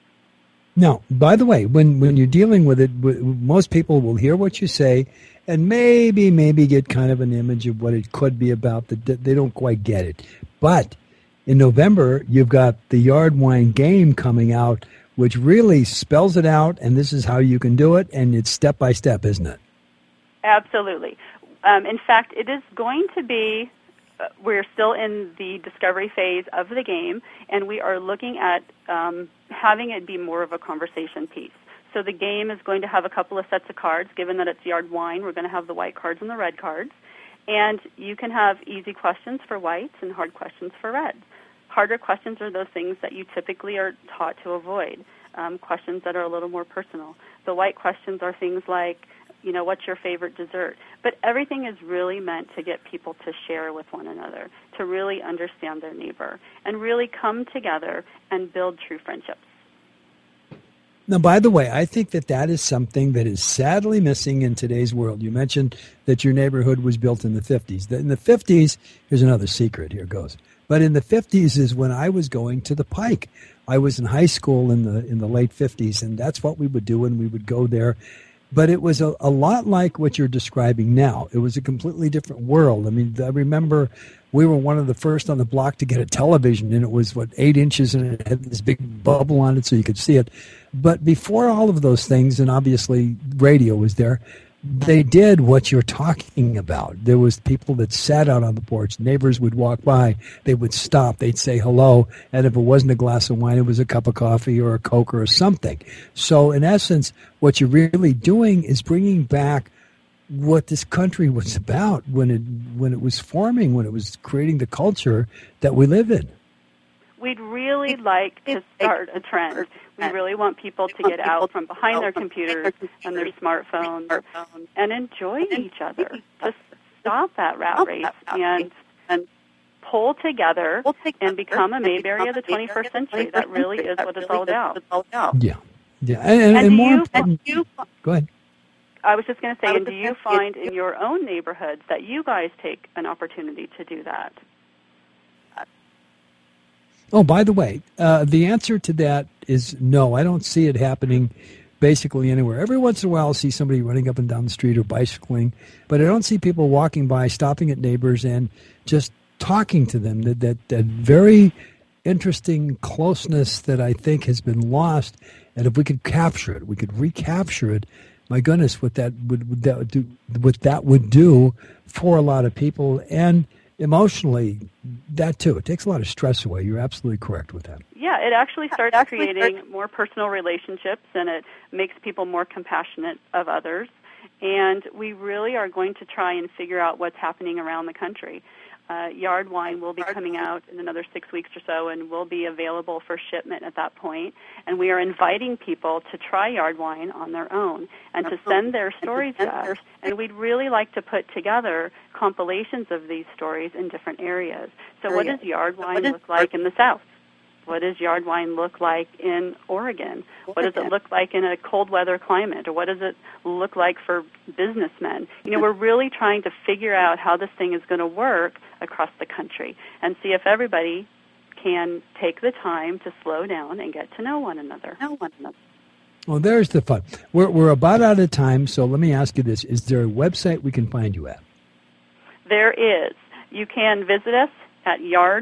Now, by the way, when you're dealing with it, most people will hear what you say and maybe get kind of an image of what it could be about. They don't quite get it. But in November, you've got the Yard Wine game coming out, which really spells it out, and this is how you can do it, and it's step by step, isn't it? Absolutely. In fact, it is going to be, we're still in the discovery phase of the game, and we are looking at having it be more of a conversation piece. So the game is going to have a couple of sets of cards. Given that it's Yard Wine, we're going to have the white cards and the red cards. And you can have easy questions for whites and hard questions for reds. Harder questions are those things that you typically are taught to avoid, questions that are a little more personal. The white questions are things like, what's your favorite dessert? But everything is really meant to get people to share with one another, to really understand their neighbor, and really come together and build true friendships. Now, by the way, I think that is something that is sadly missing in today's world. You mentioned that your neighborhood was built in the 50s. In the 50s, here's another secret, here goes. But in the 50s is when I was going to the Pike. I was in high school in the late 50s, and that's what we would do, and we would go there. But it was a lot like what you're describing now. It was a completely different world. I mean, I remember we were one of the first on the block to get a television, and it was, 8 inches, and it had this big bubble on it so you could see it. But before all of those things, and obviously radio was there, they did what you're talking about. There was people that sat out on the porch. Neighbors would walk by. They would stop. They'd say hello. And if it wasn't a glass of wine, it was a cup of coffee or a Coke or something. So in essence, what you're really doing is bringing back what this country was about when it was forming, when it was creating the culture that we live in. we'd really like to start a trend. We really want people to get out from behind their computers and their smartphones and enjoy each other. Just stop that rat race and pull together and become a Mayberry of the 21st century. That really is what it's all about. Yeah. And more important, go ahead. I was just going to say, and do you find in your own neighborhoods that you guys take an opportunity to do that? Oh, by the way, the answer to that is no. I don't see it happening basically anywhere. Every once in a while I'll see somebody running up and down the street or bicycling, but I don't see people walking by, stopping at neighbors and just talking to them. That very interesting closeness that I think has been lost, and if we could capture it, we could recapture it. My goodness, what that would do for a lot of people, and emotionally, that too. It takes a lot of stress away. You're absolutely correct with that. Yeah, it actually starts creating more personal relationships, and it makes people more compassionate of others. And we really are going to try and figure out what's happening around the country. Yard wine will be coming out in another 6 weeks or so and will be available for shipment at that point. And we are inviting people to try yard wine on their own and to send their stories to us. And we'd really like to put together compilations of these stories in different areas. So what does yard wine look like in the South? What does yard wine look like in Oregon? What does it look like in a cold weather climate? Or what does it look like for businessmen? You know, we're really trying to figure out how this thing is going to work across the country and see if everybody can take the time to slow down and get to know one another. Well, there's the fun. We're about out of time, so let me ask you this. Is there a website we can find you at? There is. You can visit us at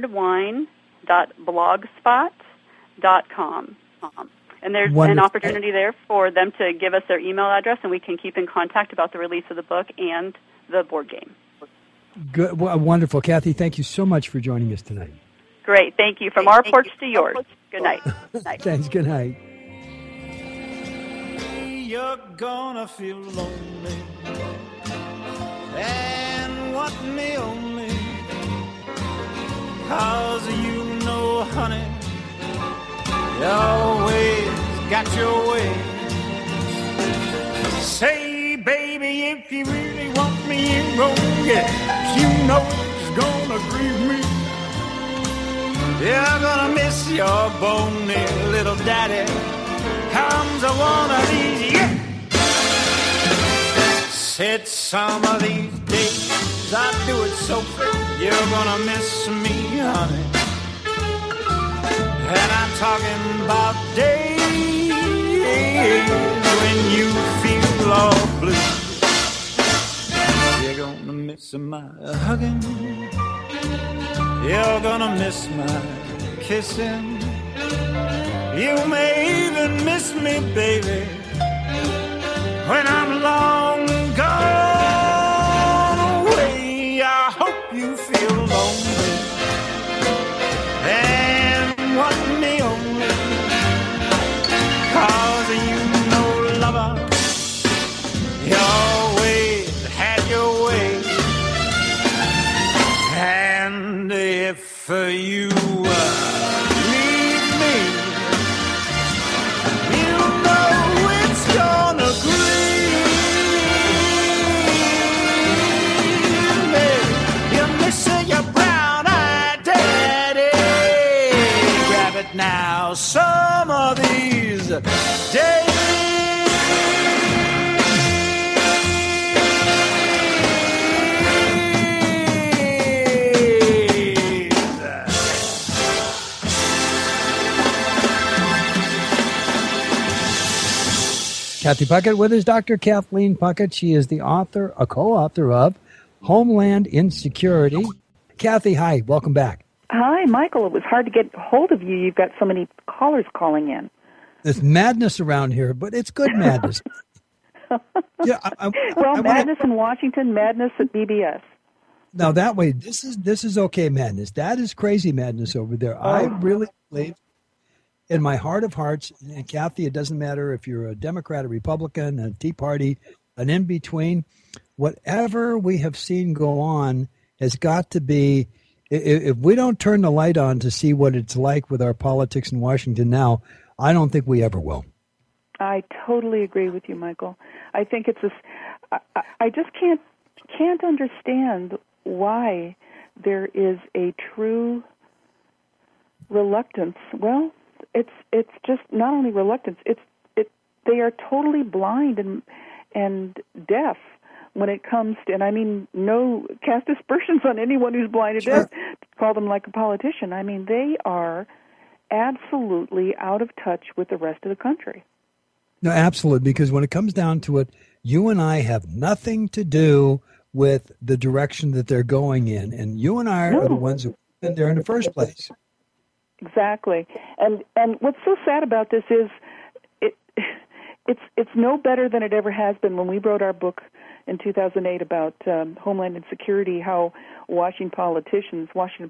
yardwine.blogspot.com. And there's an opportunity there for them to give us their email address, and we can keep in contact about the release of the book and the board game. Good, well, wonderful. Kathy, thank you so much for joining us tonight. Great. Thank you. From our porch to yours. Good night. Thanks. Good night. You're gonna feel lonely and want me only 'cause you know, honey, you always got your way. Say, baby, if you really want me, you gon' get it. You know it's gonna grieve me. You're gonna miss your bony little daddy. Comes a one of these, yeah. Said some of these days I do it so quick. You're gonna miss me, honey. And I'm talking about days when you feel all blue. You're gonna miss my hugging. You're gonna miss my kissing. You may even miss me, baby, when I'm long gone away. I hope you feel lonely and want me only 'cause you know, lover, you always had your way. And if you need me, you know it's gonna grieve me. You're missing your brown-eyed daddy. Grab it now, some of these days. Kathy Puckett with us, Dr. Kathleen Puckett. She is the author, a co-author of Homeland Insecurity. Kathy, hi. Welcome back. Hi, Michael. It was hard to get hold of you. You've got so many callers calling in. There's madness around here, but it's good madness. Madness in Washington, madness at BBS. Now, that way, this is okay madness. That is crazy madness over there. Oh. I really believe in my heart of hearts, and Kathy, it doesn't matter if you're a Democrat, a Republican, a Tea Party, an in-between, whatever we have seen go on has got to be if we don't turn the light on to see what it's like with our politics in Washington now, I don't think we ever will. I totally agree with you, Michael. I think it's I just can't understand why there is a true reluctance. Well, it's just not only reluctance. They are totally blind and deaf when it comes to, and I mean, no cast aspersions on anyone who's blind or deaf to call them like a politician. I mean, they are absolutely out of touch with the rest of the country. No, absolutely, because when it comes down to it, you and I have nothing to do with the direction that they're going in, and you and I are the ones who've been there in the first place. Exactly, and what's so sad about this is it's no better than it ever has been. When we wrote our book in 2008 about Homeland Insecurity, how Washington politicians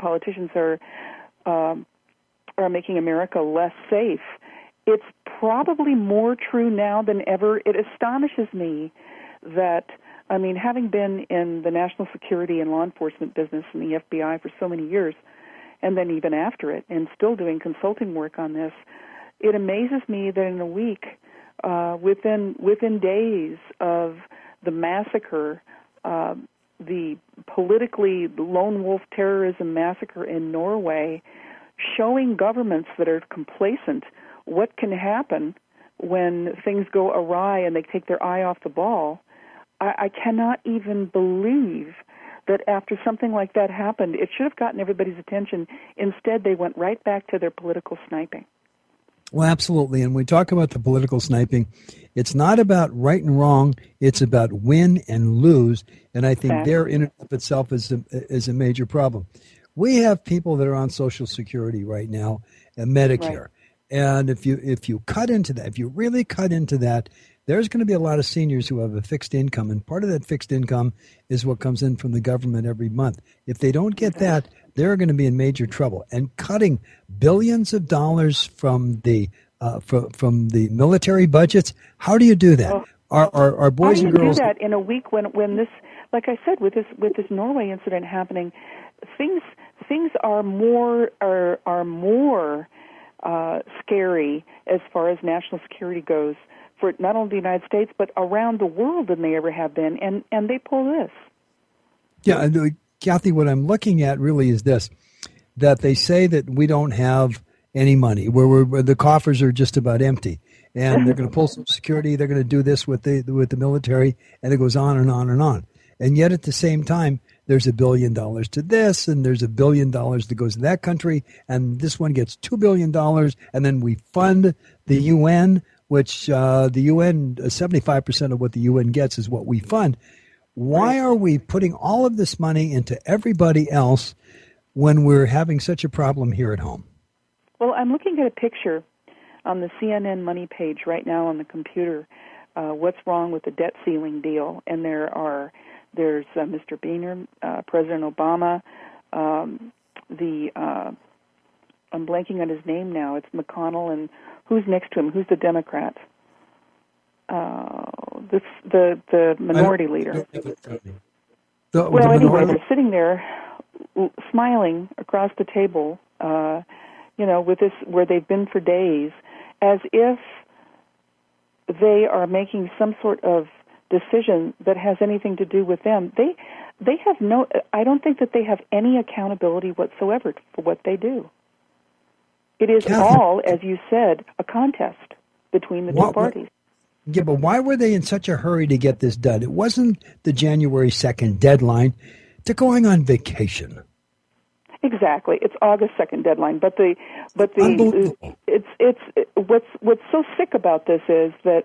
are making America less safe. It's probably more true now than ever. It astonishes me that, I mean, having been in the national security and law enforcement business in the FBI for so many years, and then even after it, and still doing consulting work on this, it amazes me that in a week, within days of the massacre, the politically lone wolf terrorism massacre in Norway, showing governments that are complacent what can happen when things go awry and they take their eye off the ball. I cannot even believe that after something like that happened, it should have gotten everybody's attention. Instead, they went right back to their political sniping. Well, absolutely. And when we talk about the political sniping, it's not about right and wrong. It's about win and lose. And I think there in and of itself is a major problem. We have people that are on Social Security right now and Medicare. Right. And if you cut into that, if you really cut into that, there's going to be a lot of seniors who have a fixed income. And part of that fixed income is what comes in from the government every month. If they don't get that, they're going to be in major trouble. And cutting billions of dollars from the military budgets, how do you do that? Our boys and girls do that in a week when this, like I said, with this Norway incident happening, things are more scary as far as national security goes for not only the United States but around the world than they ever have been, and they pull this. Yeah, Kathy, what I'm looking at really is this, that they say that we don't have any money, where the coffers are just about empty, and they're going to pull some security, they're going to do this with the military, and it goes on and on and on. And yet at the same time, there's $1 billion to this, and there's $1 billion that goes to that country, and this one gets $2 billion, and then we fund the UN, which the UN, 75% of what the UN gets is what we fund. Why are we putting all of this money into everybody else when we're having such a problem here at home? Well, I'm looking at a picture on the CNN Money page right now on the computer. What's wrong with the debt ceiling deal? And there's Mr. Boehner, President Obama, I'm blanking on his name now. It's McConnell, and who's next to him? Who's the Democrat? The minority leader. Anyway, they're sitting there smiling across the table, with this, where they've been for days, as if they are making some sort of decision that has anything to do with them. They have I don't think that they have any accountability whatsoever for what they do. It is all, as you said, a contest between the two parties. Yeah, but why were they in such a hurry to get this done? It wasn't the January 2nd deadline. They're going on vacation. Exactly, it's August 2nd deadline. But what's so sick about this is that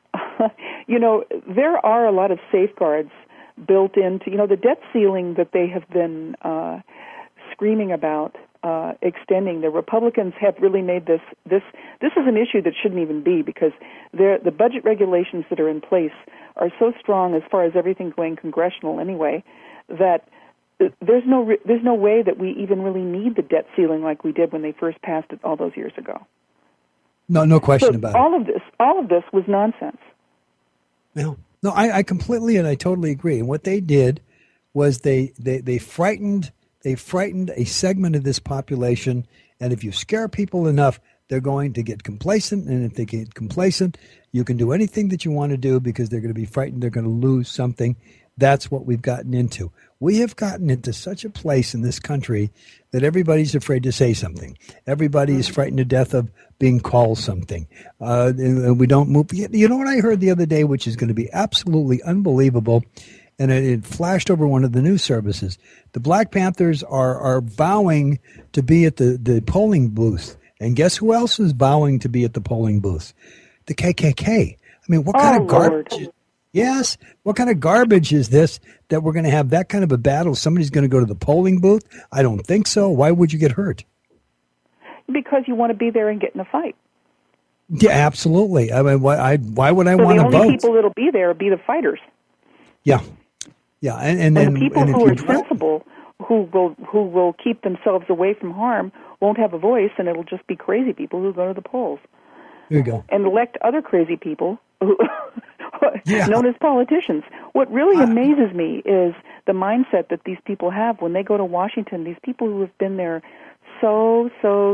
there are a lot of safeguards built into the debt ceiling that they have been screaming about extending. The Republicans have really made this is an issue that shouldn't even be, because the budget regulations that are in place are so strong as far as everything going congressional anyway, that there's no way that we even really need the debt ceiling like we did when they first passed it all those years ago. No question about it. All of this was nonsense. No, I completely and I totally agree. And what they did was they frightened They've frightened a segment of this population, and if you scare people enough, they're going to get complacent, and if they get complacent, you can do anything that you want to do because they're going to be frightened they're going to lose something. That's what we've gotten into. We have gotten into such a place in this country that everybody's afraid to say something. Everybody is frightened to death of being called something. And we don't move. You know what I heard the other day, which is going to be absolutely unbelievable, and it flashed over one of the news services. The Black Panthers are vowing to be at the polling booth. And guess who else is vowing to be at the polling booth? The KKK. I mean, what kind of garbage? Lord. Yes. What kind of garbage is this that we're going to have that kind of a battle? Somebody's going to go to the polling booth? I don't think so. Why would you get hurt? Because you want to be there and get in a fight. Yeah, absolutely. I mean, why would I want to vote? The only people that'll be there will be the fighters. Yeah. Yeah. And then the people who are sensible, who will keep themselves away from harm, won't have a voice, and it'll just be crazy people who go to the polls. There you go. And elect other crazy people who known as politicians. What really amazes me is the mindset that these people have when they go to Washington. These people who have been there so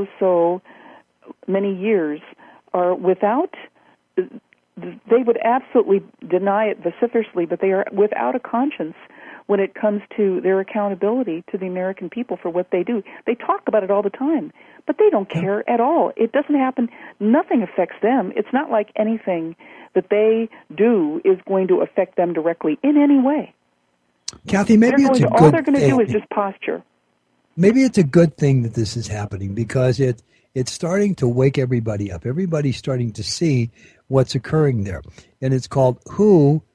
many years are without, they would absolutely deny it vociferously, but they are without a conscience when it comes to their accountability to the American people for what they do. They talk about it all the time, but they don't care at all. It doesn't happen. Nothing affects them. It's not like anything that they do is going to affect them directly in any way. Kathy, maybe it's a good thing. All they're going to do is just posture. Maybe it's a good thing that this is happening because it's starting to wake everybody up. Everybody's starting to see what's occurring there. And it's called who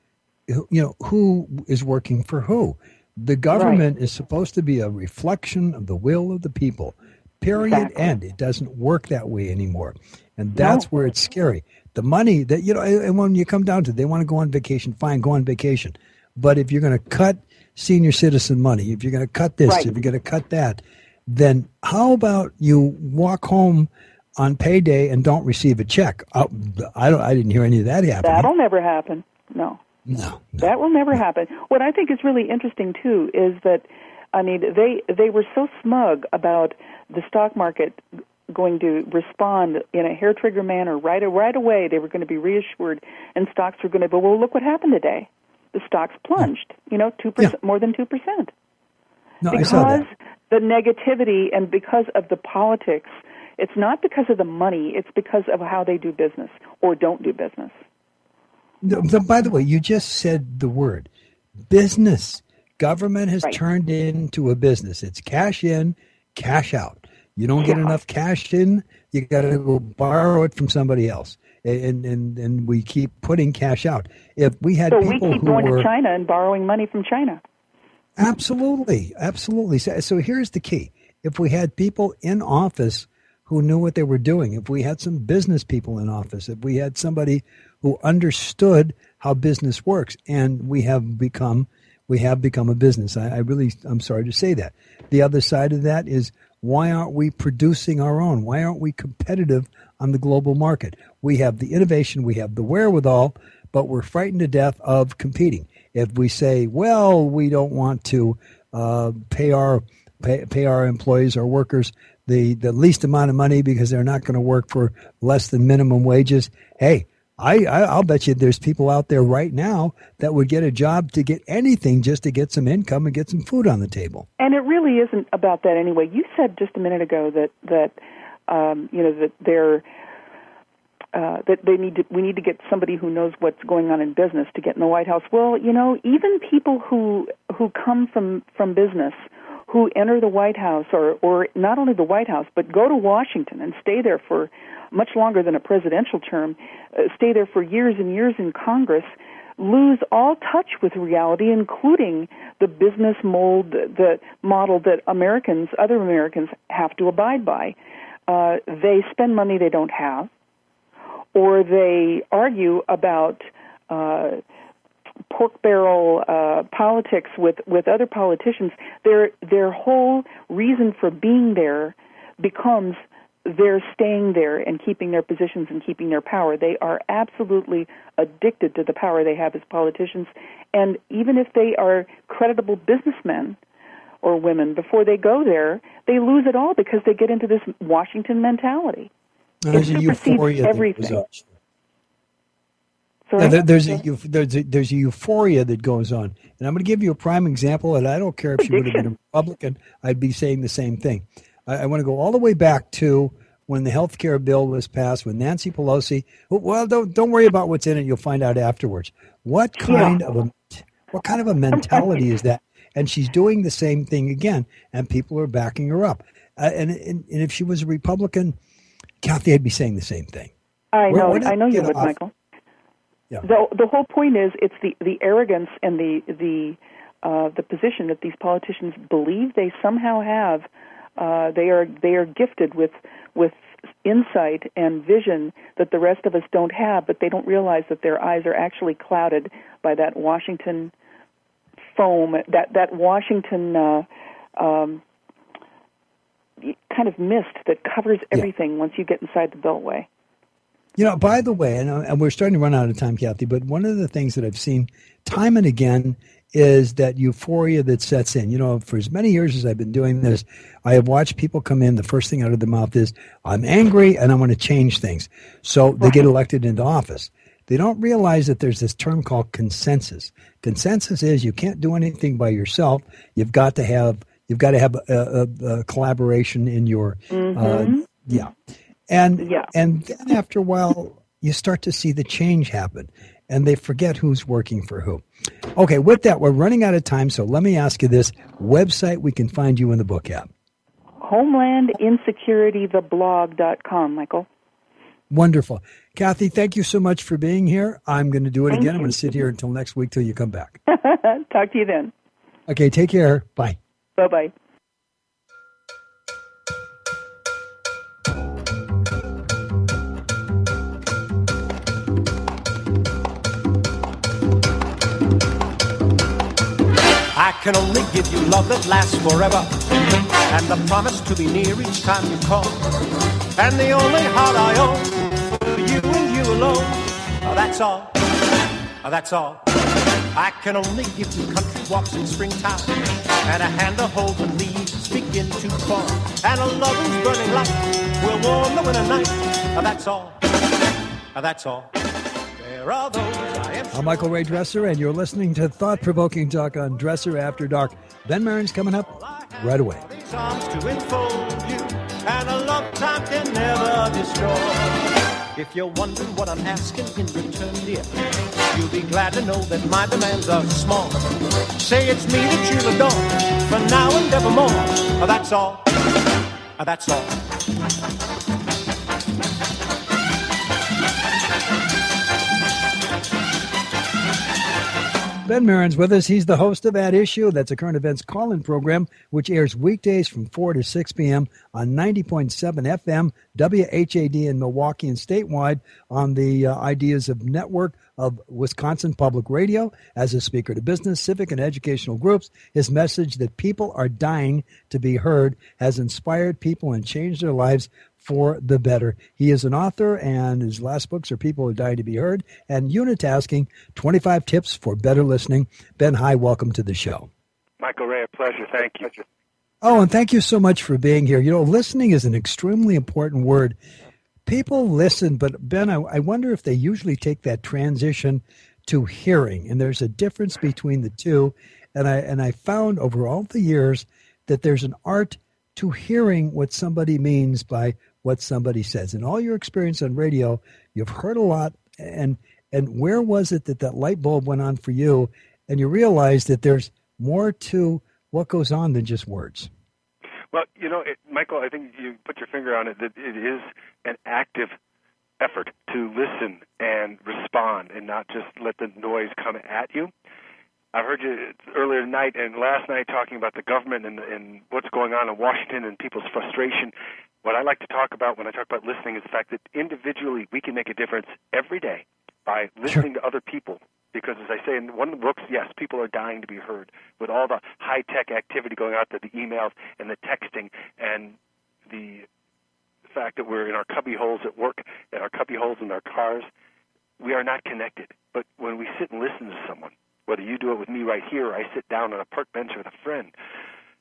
is working for who. The government is supposed to be a reflection of the will of the people. Period. Exactly. End. It doesn't work that way anymore. And that's where it's scary. The money that, and when you come down to it, they want to go on vacation, fine, go on vacation. But if you're going to cut senior citizen money, if you're going to cut this, if you're going to cut that, then how about you walk home on payday and don't receive a check? I didn't hear any of that happen. That'll never happen. No. That will never happen. What I think is really interesting, too, is that, I mean, they were so smug about the stock market going to respond in a hair-trigger manner right away. They were going to be reassured, and stocks were going to go, well, look what happened today. The stocks plunged, 2%, more than 2%. No, because I saw that. The negativity and because of the politics, it's not because of the money, it's because of how they do business or don't do business. By the way, you just said the word business. Government has turned into a business. It's cash in, cash out. You don't get enough cash in, you got to go borrow it from somebody else. And we keep putting cash out. If we had people we keep going to China and borrowing money from China. Absolutely. So here's the key. If we had people in office who knew what they were doing, if we had some business people in office, if we had somebody who understood how business works, and we have become a business. I'm sorry to say that. The other side of that is, why aren't we producing our own? Why aren't we competitive on the global market? We have the innovation, we have the wherewithal, but we're frightened to death of competing. If we say, well, we don't want to pay our employees, our workers, the least amount of money because they're not going to work for less than minimum wages, hey, I'll bet you there's people out there right now that would get a job to get anything just to get some income and get some food on the table. And it really isn't about that anyway. You said just a minute ago that we need to get somebody who knows what's going on in business to get in the White House. Well, even people who come from business, who enter the White House or not only the White House, but go to Washington and stay there for much longer than a presidential term, stay there for years and years in Congress, lose all touch with reality, including the business mold, the model that other Americans have to abide by. They spend money they don't have, or they argue about pork barrel politics with other politicians. Their whole reason for being there becomes they're staying there and keeping their positions and keeping their power. They are absolutely addicted to the power they have as politicians. And even if they are creditable businessmen, or women, before they go there, they lose it all because they get into this Washington mentality. There's a euphoria everything. that goes on. Sorry? Yeah, there's a euphoria that goes on. And I'm going to give you a prime example, and I don't care if she would have been a Republican, I'd be saying the same thing. I want to go all the way back to when the health care bill was passed, when Nancy Pelosi, well, don't worry about what's in it, you'll find out afterwards. What kind of a mentality is that? And she's doing the same thing again, and people are backing her up. And if she was a Republican, Kathy, I'd be saying the same thing. I know you would, Michael. Yeah. The whole point is it's the arrogance and the position that these politicians believe they somehow have. They are gifted with insight and vision that the rest of us don't have, but they don't realize that their eyes are actually clouded by that Washington foam, that Washington kind of mist that covers everything once you get inside the Beltway. You know, by the way, and we're starting to run out of time, Kathy, but one of the things that I've seen time and again is that euphoria that sets in. You know, for as many years as I've been doing this, I have watched people come in, the first thing out of their mouth is, I'm angry and I want to change things. So they get elected into office. They don't realize that there's this term called consensus. Consensus is you can't do anything by yourself. You've got to have a collaboration in your And then after a while, you start to see the change happen, and they forget who's working for who. Okay, with that, we're running out of time, so let me ask you this website we can find you in the book at. HomelandInsecurityTheblog.com, Michael. Wonderful. Kathy, thank you so much for being here. I'm going to do it again. I'm going to sit here until next week till you come back. Talk to you then. Okay, take care. Bye. Bye-bye. I can only give you love that lasts forever, and the promise to be near each time you call. And the only heart I own, for you and you alone. That's all. That's all. I can only give you country walks in springtime, and a hand to hold when leaves begin to fall, and a loving's burning light will warm the winter night. That's all. That's all. There are those I am. I'm Michael Ray Dresser, and you're listening to Thought-Provoking Talk on Dresser After Dark. Ben Marin's coming up right away. These arms to enfold you, and a love time can never destroy. If you're wondering what I'm asking in return, dear, you'll be glad to know that my demands are small. Say it's me that you'll adore, for now and evermore. That's all. That's all. Ben Marin's with us. He's the host of At Issue. That's a current events call-in program, which airs weekdays from 4 to 6 p.m. on 90.7 FM, WHAD in Milwaukee and statewide on the Ideas of Network of Wisconsin Public Radio. As a speaker to business, civic, and educational groups, his message that people are dying to be heard has inspired people and changed their lives for the better. He is an author, and his last books are People Who Die to Be Heard and Unitasking, 25 Tips for Better Listening. Ben, hi, welcome to the show. Michael Ray, a pleasure. Thank you. Oh, and thank you so much for being here. You know, listening is an extremely important word. People listen, but Ben, I wonder if they usually take that transition to hearing, and there's a difference between the two. And I found over all the years that there's an art to hearing what somebody means by what somebody says. In all your experience on radio, you've heard a lot, and where was it that light bulb went on for you, and you realized that there's more to what goes on than just words? Well, you know, Michael, I think you put your finger on it, that it is an active effort to listen and respond and not just let the noise come at you. I've heard you earlier tonight and last night talking about the government and what's going on in Washington and people's frustration. What I like to talk about when I talk about listening is the fact that individually we can make a difference every day by listening to other people. Because, as I say in one of the books, yes, people are dying to be heard. With all the high-tech activity going out there, the emails and the texting and the fact that we're in our cubby holes at work and our cubby holes in our cars, we are not connected. But when we sit and listen to someone, whether you do it with me right here or I sit down on a park bench with a friend,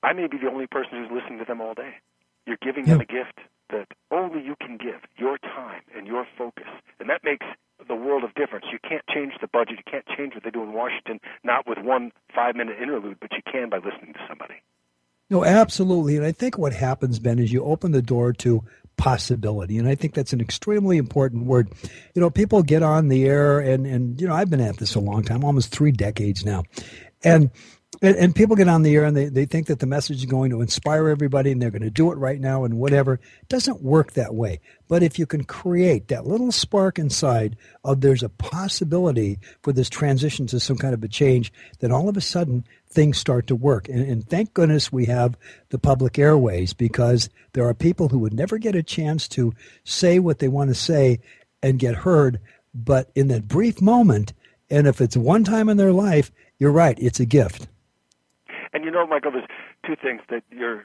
I may be the only person who's listening to them all day. You're giving them a gift that only you can give, your time and your focus. And that makes the world of difference. You can't change the budget. You can't change what they do in Washington, not with one 5-minute interlude, but you can by listening to somebody. No, absolutely. And I think what happens, Ben, is you open the door to possibility. And I think that's an extremely important word. People get on the air, and I've been at this a long time, almost 3 decades now. And people get on the air and they think that the message is going to inspire everybody and they're going to do it right now and whatever. It doesn't work that way. But if you can create that little spark inside of there's a possibility for this transition to some kind of a change, then all of a sudden things start to work. And thank goodness we have the public airways, because there are people who would never get a chance to say what they want to say and get heard. But in that brief moment, and if it's one time in their life, you're right, it's a gift. And Michael, there's 2 things that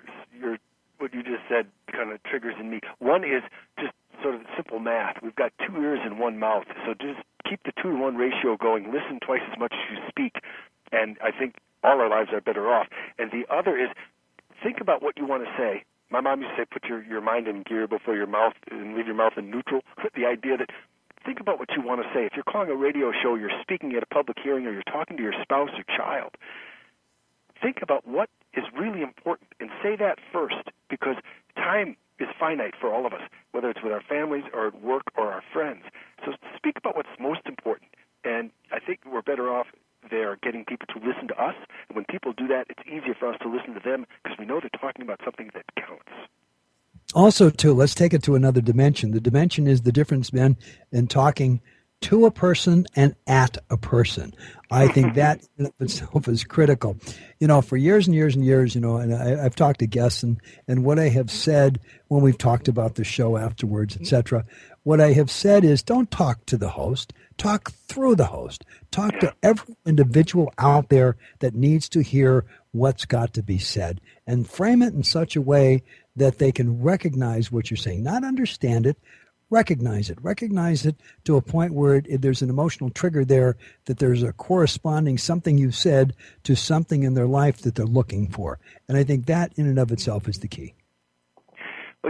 what you just said kind of triggers in me. One is just sort of simple math. We've got 2 ears and 1 mouth, so just keep the 2-to-1 ratio going. Listen twice as much as you speak, and I think all our lives are better off. And the other is think about what you want to say. My mom used to say, put your mind in gear before your mouth and leave your mouth in neutral. The idea that think about what you want to say. If you're calling a radio show, you're speaking at a public hearing, or you're talking to your spouse or child, think about what is really important and say that first, because time is finite for all of us, whether it's with our families or at work or our friends. So speak about what's most important, and I think we're better off there getting people to listen to us. And when people do that, it's easier for us to listen to them because we know they're talking about something that counts. Also, too, let's take it to another dimension. The dimension is the difference, Ben, in talking to a person and at a person. I think that in of itself is critical. For years and years and years, and I've talked to guests, and what I have said when we've talked about the show afterwards, etc., what I have said is don't talk to the host, talk through the host. Talk to every individual out there that needs to hear what's got to be said, and frame it in such a way that they can recognize what you're saying, not understand it, recognize it to a point where there's an emotional trigger there, that there's a corresponding something you said to something in their life that they're looking for. And I think that in and of itself is the key. Well,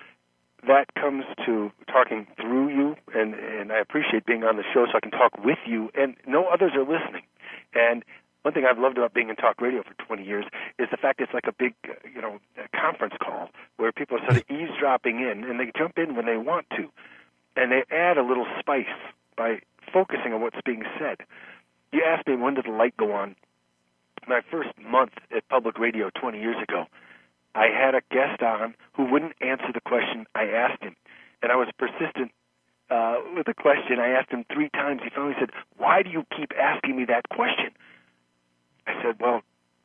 that comes to talking through you, and I appreciate being on the show so I can talk with you, and no others are listening. And one thing I've loved about being in talk radio for 20 years is the fact it's like a big, a conference call where people are sort of eavesdropping in, and they jump in when they want to, and they add a little spice by focusing on what's being said. You asked me, when did the light go on? My first month at public radio 20 years ago, I had a guest on who wouldn't answer the question I asked him, and I was persistent with the question. I asked him 3 times. He finally said, "Why do you keep asking me that question?" I said, "Well,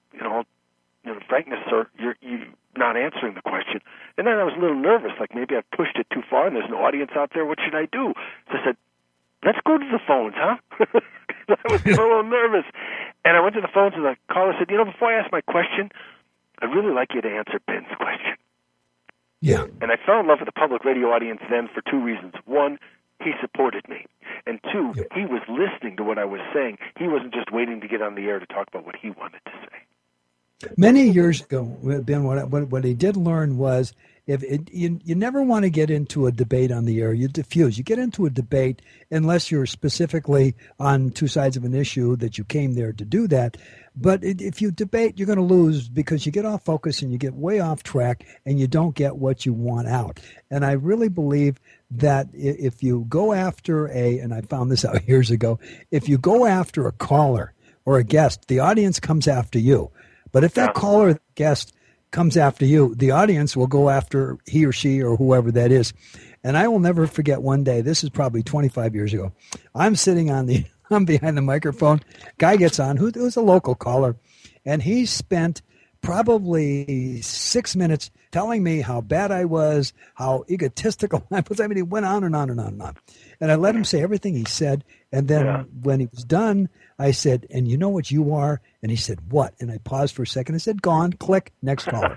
frankness, sir, you're not answering the question." And then I was a little nervous, like maybe I've pushed it too far and there's an audience out there. What should I do? So I said, "Let's go to the phones, huh?" I was a little nervous. And I went to the phones, and the caller said, "Before I ask my question, I'd really like you to answer Ben's question." Yeah. And I fell in love with the public radio audience then for 2 reasons. One, he supported me. And 2, he was listening to what I was saying. He wasn't just waiting to get on the air to talk about what he wanted to say. Many years ago, Ben, what I did learn was you never want to get into a debate on the air. You diffuse. You get into a debate unless you're specifically on 2 sides of an issue that you came there to do that. But if you debate, you're going to lose because you get off focus and you get way off track and you don't get what you want out. And I really believe that if you go after and I found this out years ago, if you go after a caller or a guest, the audience comes after you. But if that caller or guest comes after you, the audience will go after he or she or whoever that is. And I will never forget one day, this is probably 25 years ago, I'm sitting I'm behind the microphone. Guy gets on, who's a local caller, and he spent probably 6 minutes telling me how bad I was, how egotistical I was. I mean, he went on and on and on and on. And I let him say everything he said. And then when he was done, I said, "And you know what you are?" And he said, "What?" And I paused for a second. I said, "Gone." Click. Next caller.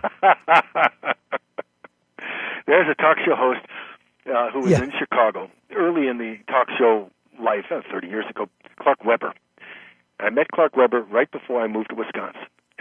There's a talk show host who was in Chicago early in the talk show life, 30 years ago, Clark Weber. I met Clark Weber right before I moved to Wisconsin.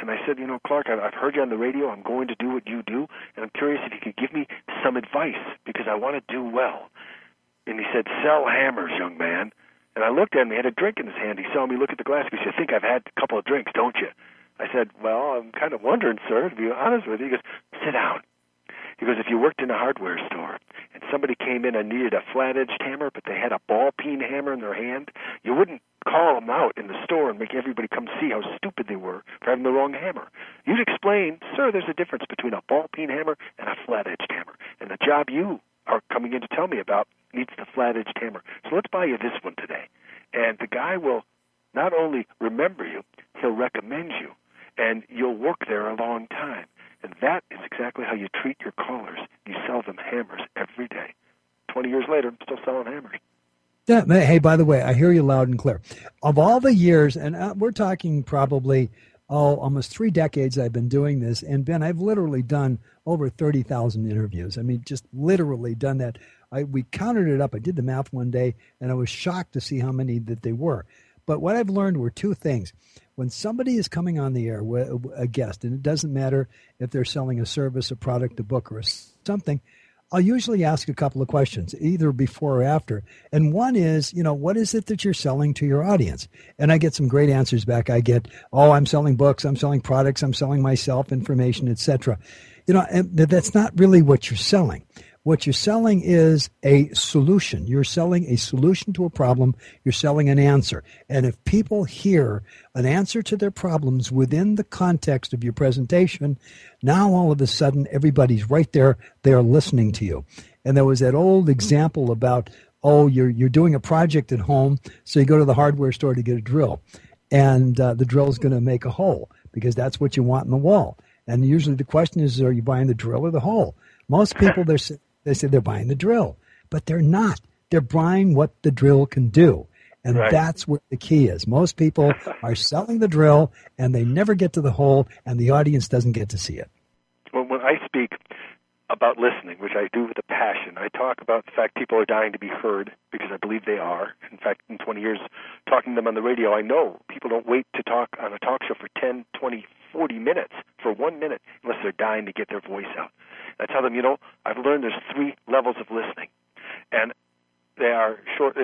And I said, Clark, I've heard you on the radio. I'm going to do what you do, and I'm curious if you could give me some advice because I want to do well. And he said, sell hammers, young man. And I looked at him. He had a drink in his hand. He saw me look at the glass. He said, you think I've had a couple of drinks, don't you? I said, well, I'm kind of wondering, sir, to be honest with you. He goes, sit down. He goes, if you worked in a hardware store and somebody came in and needed a flat-edged hammer, but they had a ball-peen hammer in their hand, you wouldn't call them out in the store and make everybody come see how stupid they were for having the wrong hammer. You'd explain, sir, there's a difference between a ball-peen hammer and a flat-edged hammer. And the job you are coming in to tell me about needs the flat-edged hammer. So let's buy you this one today. And the guy will not only remember you, he'll recommend you, and you'll work there a long time. And that is exactly how you treat your callers. You sell them hammers every day. 20 years later, I'm still selling hammers. Yeah. Hey, by the way, I hear you loud and clear. Of all the years, and we're talking probably almost 3 decades I've been doing this. And, Ben, I've literally done over 30,000 interviews. I mean, just literally done that. We counted it up. I did the math one day, and I was shocked to see how many that they were. But what I've learned were 2 things. When somebody is coming on the air, a guest, and it doesn't matter if they're selling a service, a product, a book, or something, I'll usually ask a couple of questions, either before or after. And one is, what is it that you're selling to your audience? And I get some great answers back. I get, I'm selling books, I'm selling products, I'm selling myself, information, etc. And that's not really what you're selling. What you're selling is a solution. You're selling a solution to a problem. You're selling an answer. And if people hear an answer to their problems within the context of your presentation, now all of a sudden everybody's right there. They're listening to you. And there was that old example about, you're doing a project at home, so you go to the hardware store to get a drill. And the drill is going to make a hole because that's what you want in the wall. And usually the question is, are you buying the drill or the hole? Most people, they say they're buying the drill, but they're not. They're buying what the drill can do. And That's what the key is. Most people are selling the drill, and they never get to the hole, and the audience doesn't get to see it. Well, when I speak about listening, which I do with a passion, I talk about the fact people are dying to be heard because I believe they are. In fact, in 20 years talking to them on the radio, I know people don't wait to talk on a talk show for 10, 20, 40 minutes, for 1 minute, unless they're dying to get their voice out. I tell them, I've learned there's 3 levels of listening, and they are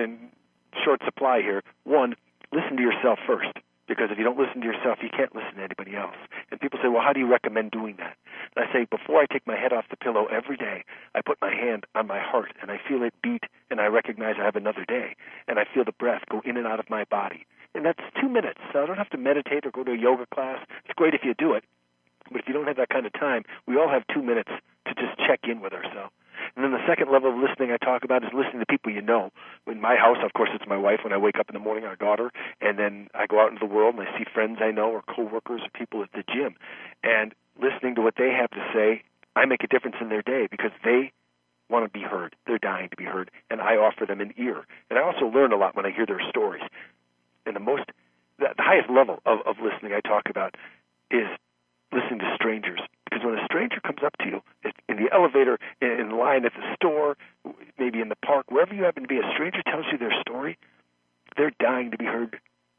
short supply here. 1, listen to yourself first, because if you don't listen to yourself, you can't listen to anybody else. And people say, well, how do you recommend doing that? And I say, before I take my head off the pillow every day, I put my hand on my heart, and I feel it beat, and I recognize I have another day, and I feel the breath go in and out of my body. And that's 2 minutes, so I don't have to meditate or go to a yoga class. It's great if you do it. But if you don't have that kind of time, we all have 2 minutes to just check in with ourselves. And then the second level of listening I talk about is listening to people you know. In my house, of course, it's my wife. When I wake up in the morning, our daughter. And then I go out into the world and I see friends I know or coworkers or people at the gym. And listening to what they have to say, I make a difference in their day because they want to be heard. They're dying to be heard. And I offer them an ear. And I also learn a lot when I hear their stories. And the highest level of listening I talk about is listening to strangers. Because when a stranger comes up to you in the elevator, in line at the store, maybe in the park, wherever you happen to be, a stranger tells you their story, they're dying to be heard.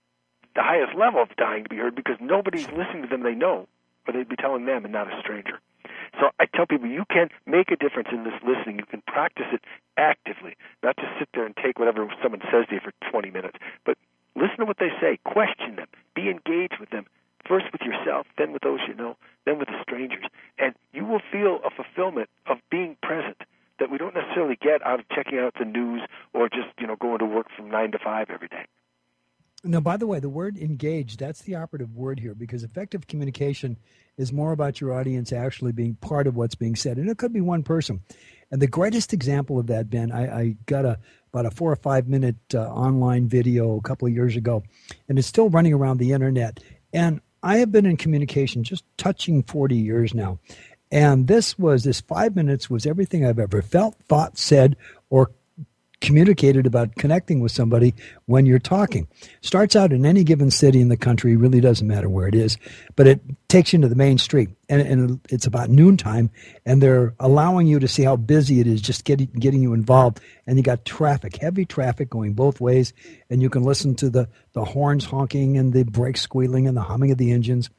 The highest level of dying to be heard because nobody's listening to them they know, or they'd be telling them and not a stranger. So I tell people you can make a difference in this listening. You can practice it actively, not just sit there and take whatever someone says to you for 20 minutes, but listen to what they say, question them, be engaged with them, first with yourself, then with those you know, then with the strangers. And you will feel a fulfillment of being present that we don't necessarily get out of checking out the news or just, going to work from 9 to 5 every day. Now, by the way, the word engaged, that's the operative word here because effective communication is more about your audience actually being part of what's being said. And it could be one person. And the greatest example of that, Ben, I got about a 4 or 5 minute online video a couple of years ago, and it's still running around the internet. And I have been in communication just touching 40 years now. And this 5 minutes was everything I've ever felt, thought, said, or communicated about connecting with somebody when you're talking. Starts out in any given city in the country, really doesn't matter where it is, but it takes you into the main street. And it's about noontime, and they're allowing you to see how busy it is, just getting you involved. And you got traffic, heavy traffic going both ways, and you can listen to the horns honking and the brakes squealing and the humming of the engines.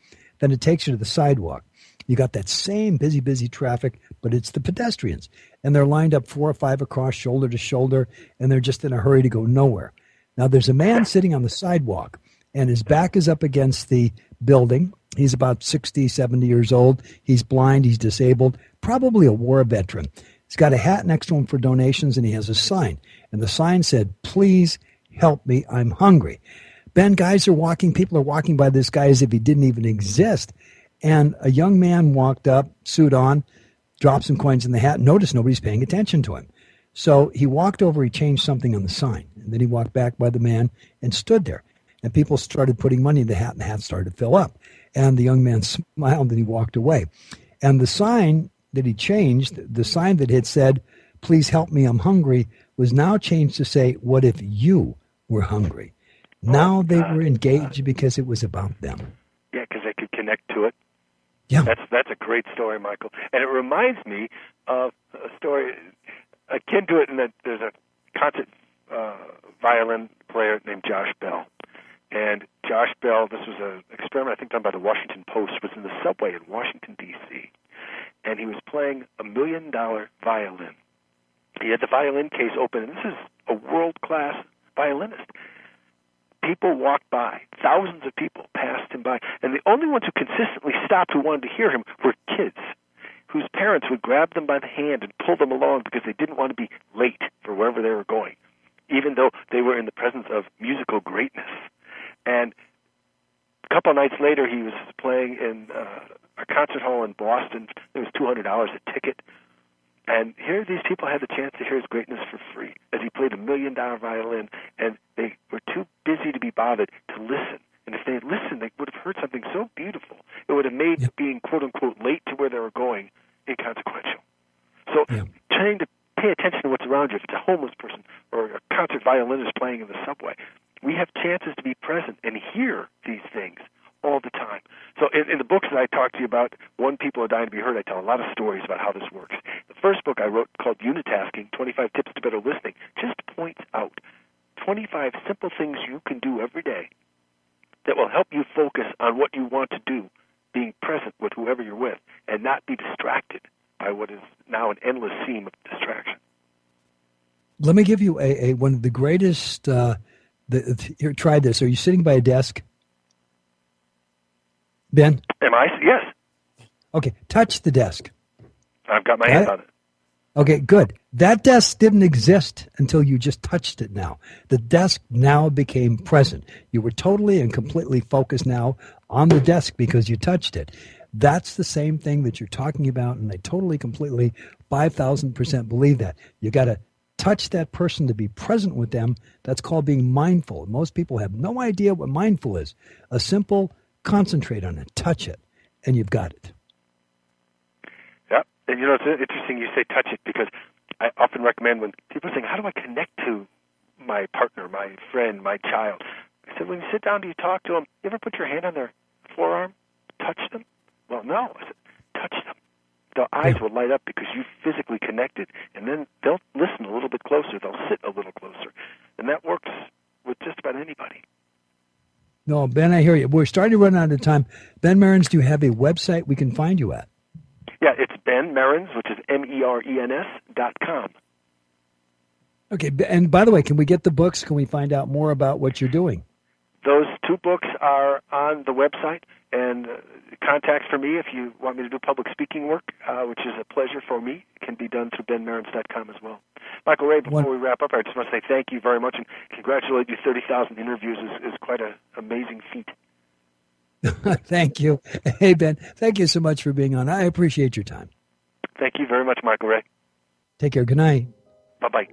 Then it takes you to the sidewalk. You got that same busy traffic, but it's the pedestrians. And they're lined up 4 or 5 across, shoulder to shoulder, and they're just in a hurry to go nowhere. Now, there's a man sitting on the sidewalk, and his back is up against the building. He's about 60, 70 years old. He's blind. He's disabled, probably a war veteran. He's got a hat next to him for donations, and he has a sign. And the sign said, "Please help me. I'm hungry." Ben, people are walking by this guy as if he didn't even exist. And a young man walked up, suit on, dropped some coins in the hat, noticed nobody's paying attention to him. So he walked over, he changed something on the sign. And then he walked back by the man and stood there. And people started putting money in the hat, and the hat started to fill up. And the young man smiled, and he walked away. And the sign that he changed, the sign that had said, "Please help me, I'm hungry," was now changed to say, "What if you were hungry?" Now they were engaged because it was about them. Yeah, because they could connect to it. Yeah. That's a great story, Michael. And it reminds me of a story akin to it in that there's a concert violin player named Josh Bell. And Josh Bell, this was an experiment I think done by the Washington Post, was in the subway in Washington, D.C., and he was playing a $1 million violin. He had the violin case open, and this is a world-class violinist. People walked by. Thousands of people passed him by. And the only ones who consistently stopped who wanted to hear him were kids whose parents would grab them by the hand and pull them along because they didn't want to be late for wherever they were going, even though they were in the presence of musical greatness. And a couple of nights later, he was playing in a concert hall in Boston. It was $200 a ticket. And here these people had the chance to hear his greatness for free as he played a $1 million violin, and they were too busy to be bothered to listen. And if they had listened, they would have heard something so beautiful. It would have made being, quote-unquote, late to where they were going inconsequential. So trying to pay attention to what's around you, if it's a homeless person or a concert violinist playing in the subway, we have chances to be present and hear these things all the time. So in the books that I talk to you about, When People Are Dying to Be Heard, I tell a lot of stories about how this works. The first book I wrote, called Unitasking, 25 Tips to Better Listening, just points out 25 simple things you can do every day that will help you focus on what you want to do, being present with whoever you're with, and not be distracted by what is now an endless seam of distraction. Let me give you a one of the greatest, here, try this. Are you sitting by a desk? Ben? Am I? Yes. Okay, touch the desk. I've got my hand on it. Okay, good. That desk didn't exist until you just touched it now. The desk now became present. You were totally and completely focused now on the desk because you touched it. That's the same thing that you're talking about, and I totally, completely, 5,000% believe that. You got to touch that person to be present with them. That's called being mindful. Most people have no idea what mindful is. A simple concentrate on it, touch it, and you've got it. Yeah, and you know, it's interesting you say touch it, because I often recommend when people are saying, how do I connect to my partner, my friend, my child? I said, when you sit down, do you talk to them? You ever put your hand on their forearm, touch them? Well, no. I said, touch them. Their eyes will light up because you've physically connected, and then they'll listen a little bit closer. They'll sit a little closer. And that works with just about anybody. No, Ben, I hear you. We're starting to run out of time. Ben Merens, do you have a website we can find you at? Yeah, it's Ben Merens, which is MERENS.com. Okay, and by the way, can we get the books? Can we find out more about what you're doing? Those 2 books are on the website, and contact for me if you want me to do public speaking work, which is a pleasure for me. It can be done through benmerens.com as well. Michael Ray, before we wrap up, I just want to say thank you very much and congratulate you. 30,000 interviews is quite an amazing feat. Thank you. Hey, Ben, thank you so much for being on. I appreciate your time. Thank you very much, Michael Ray. Take care. Good night. Bye-bye.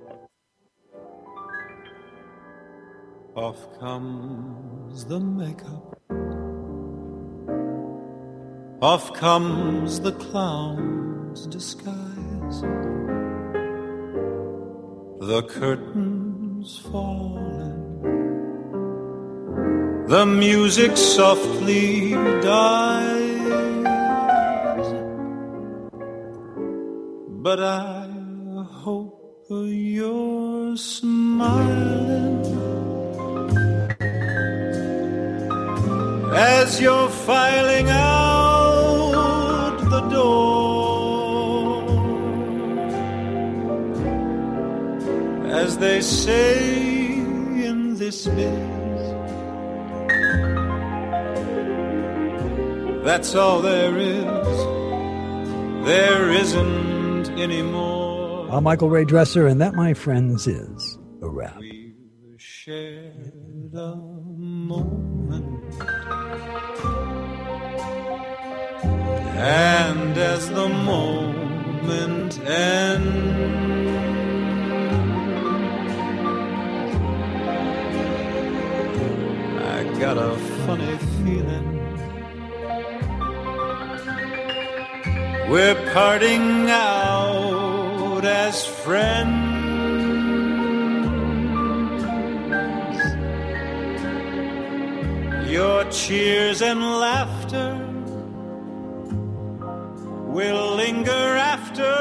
Off comes the makeup. Off comes the clown's disguise. The curtains falling, the music softly dies. But I hope you're smiling as you're filing out door. As they say in this biz, that's all there is. There isn't any more. I'm Michael Ray Dresser, and that, my friends, is a wrap. We've shared a moment, and as the moment ends, I got a funny feeling we're parting out as friends. Your cheers and laughter will linger after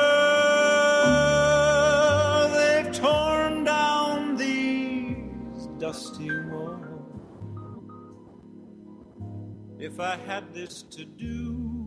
they've torn down these dusty walls. If I had this to do,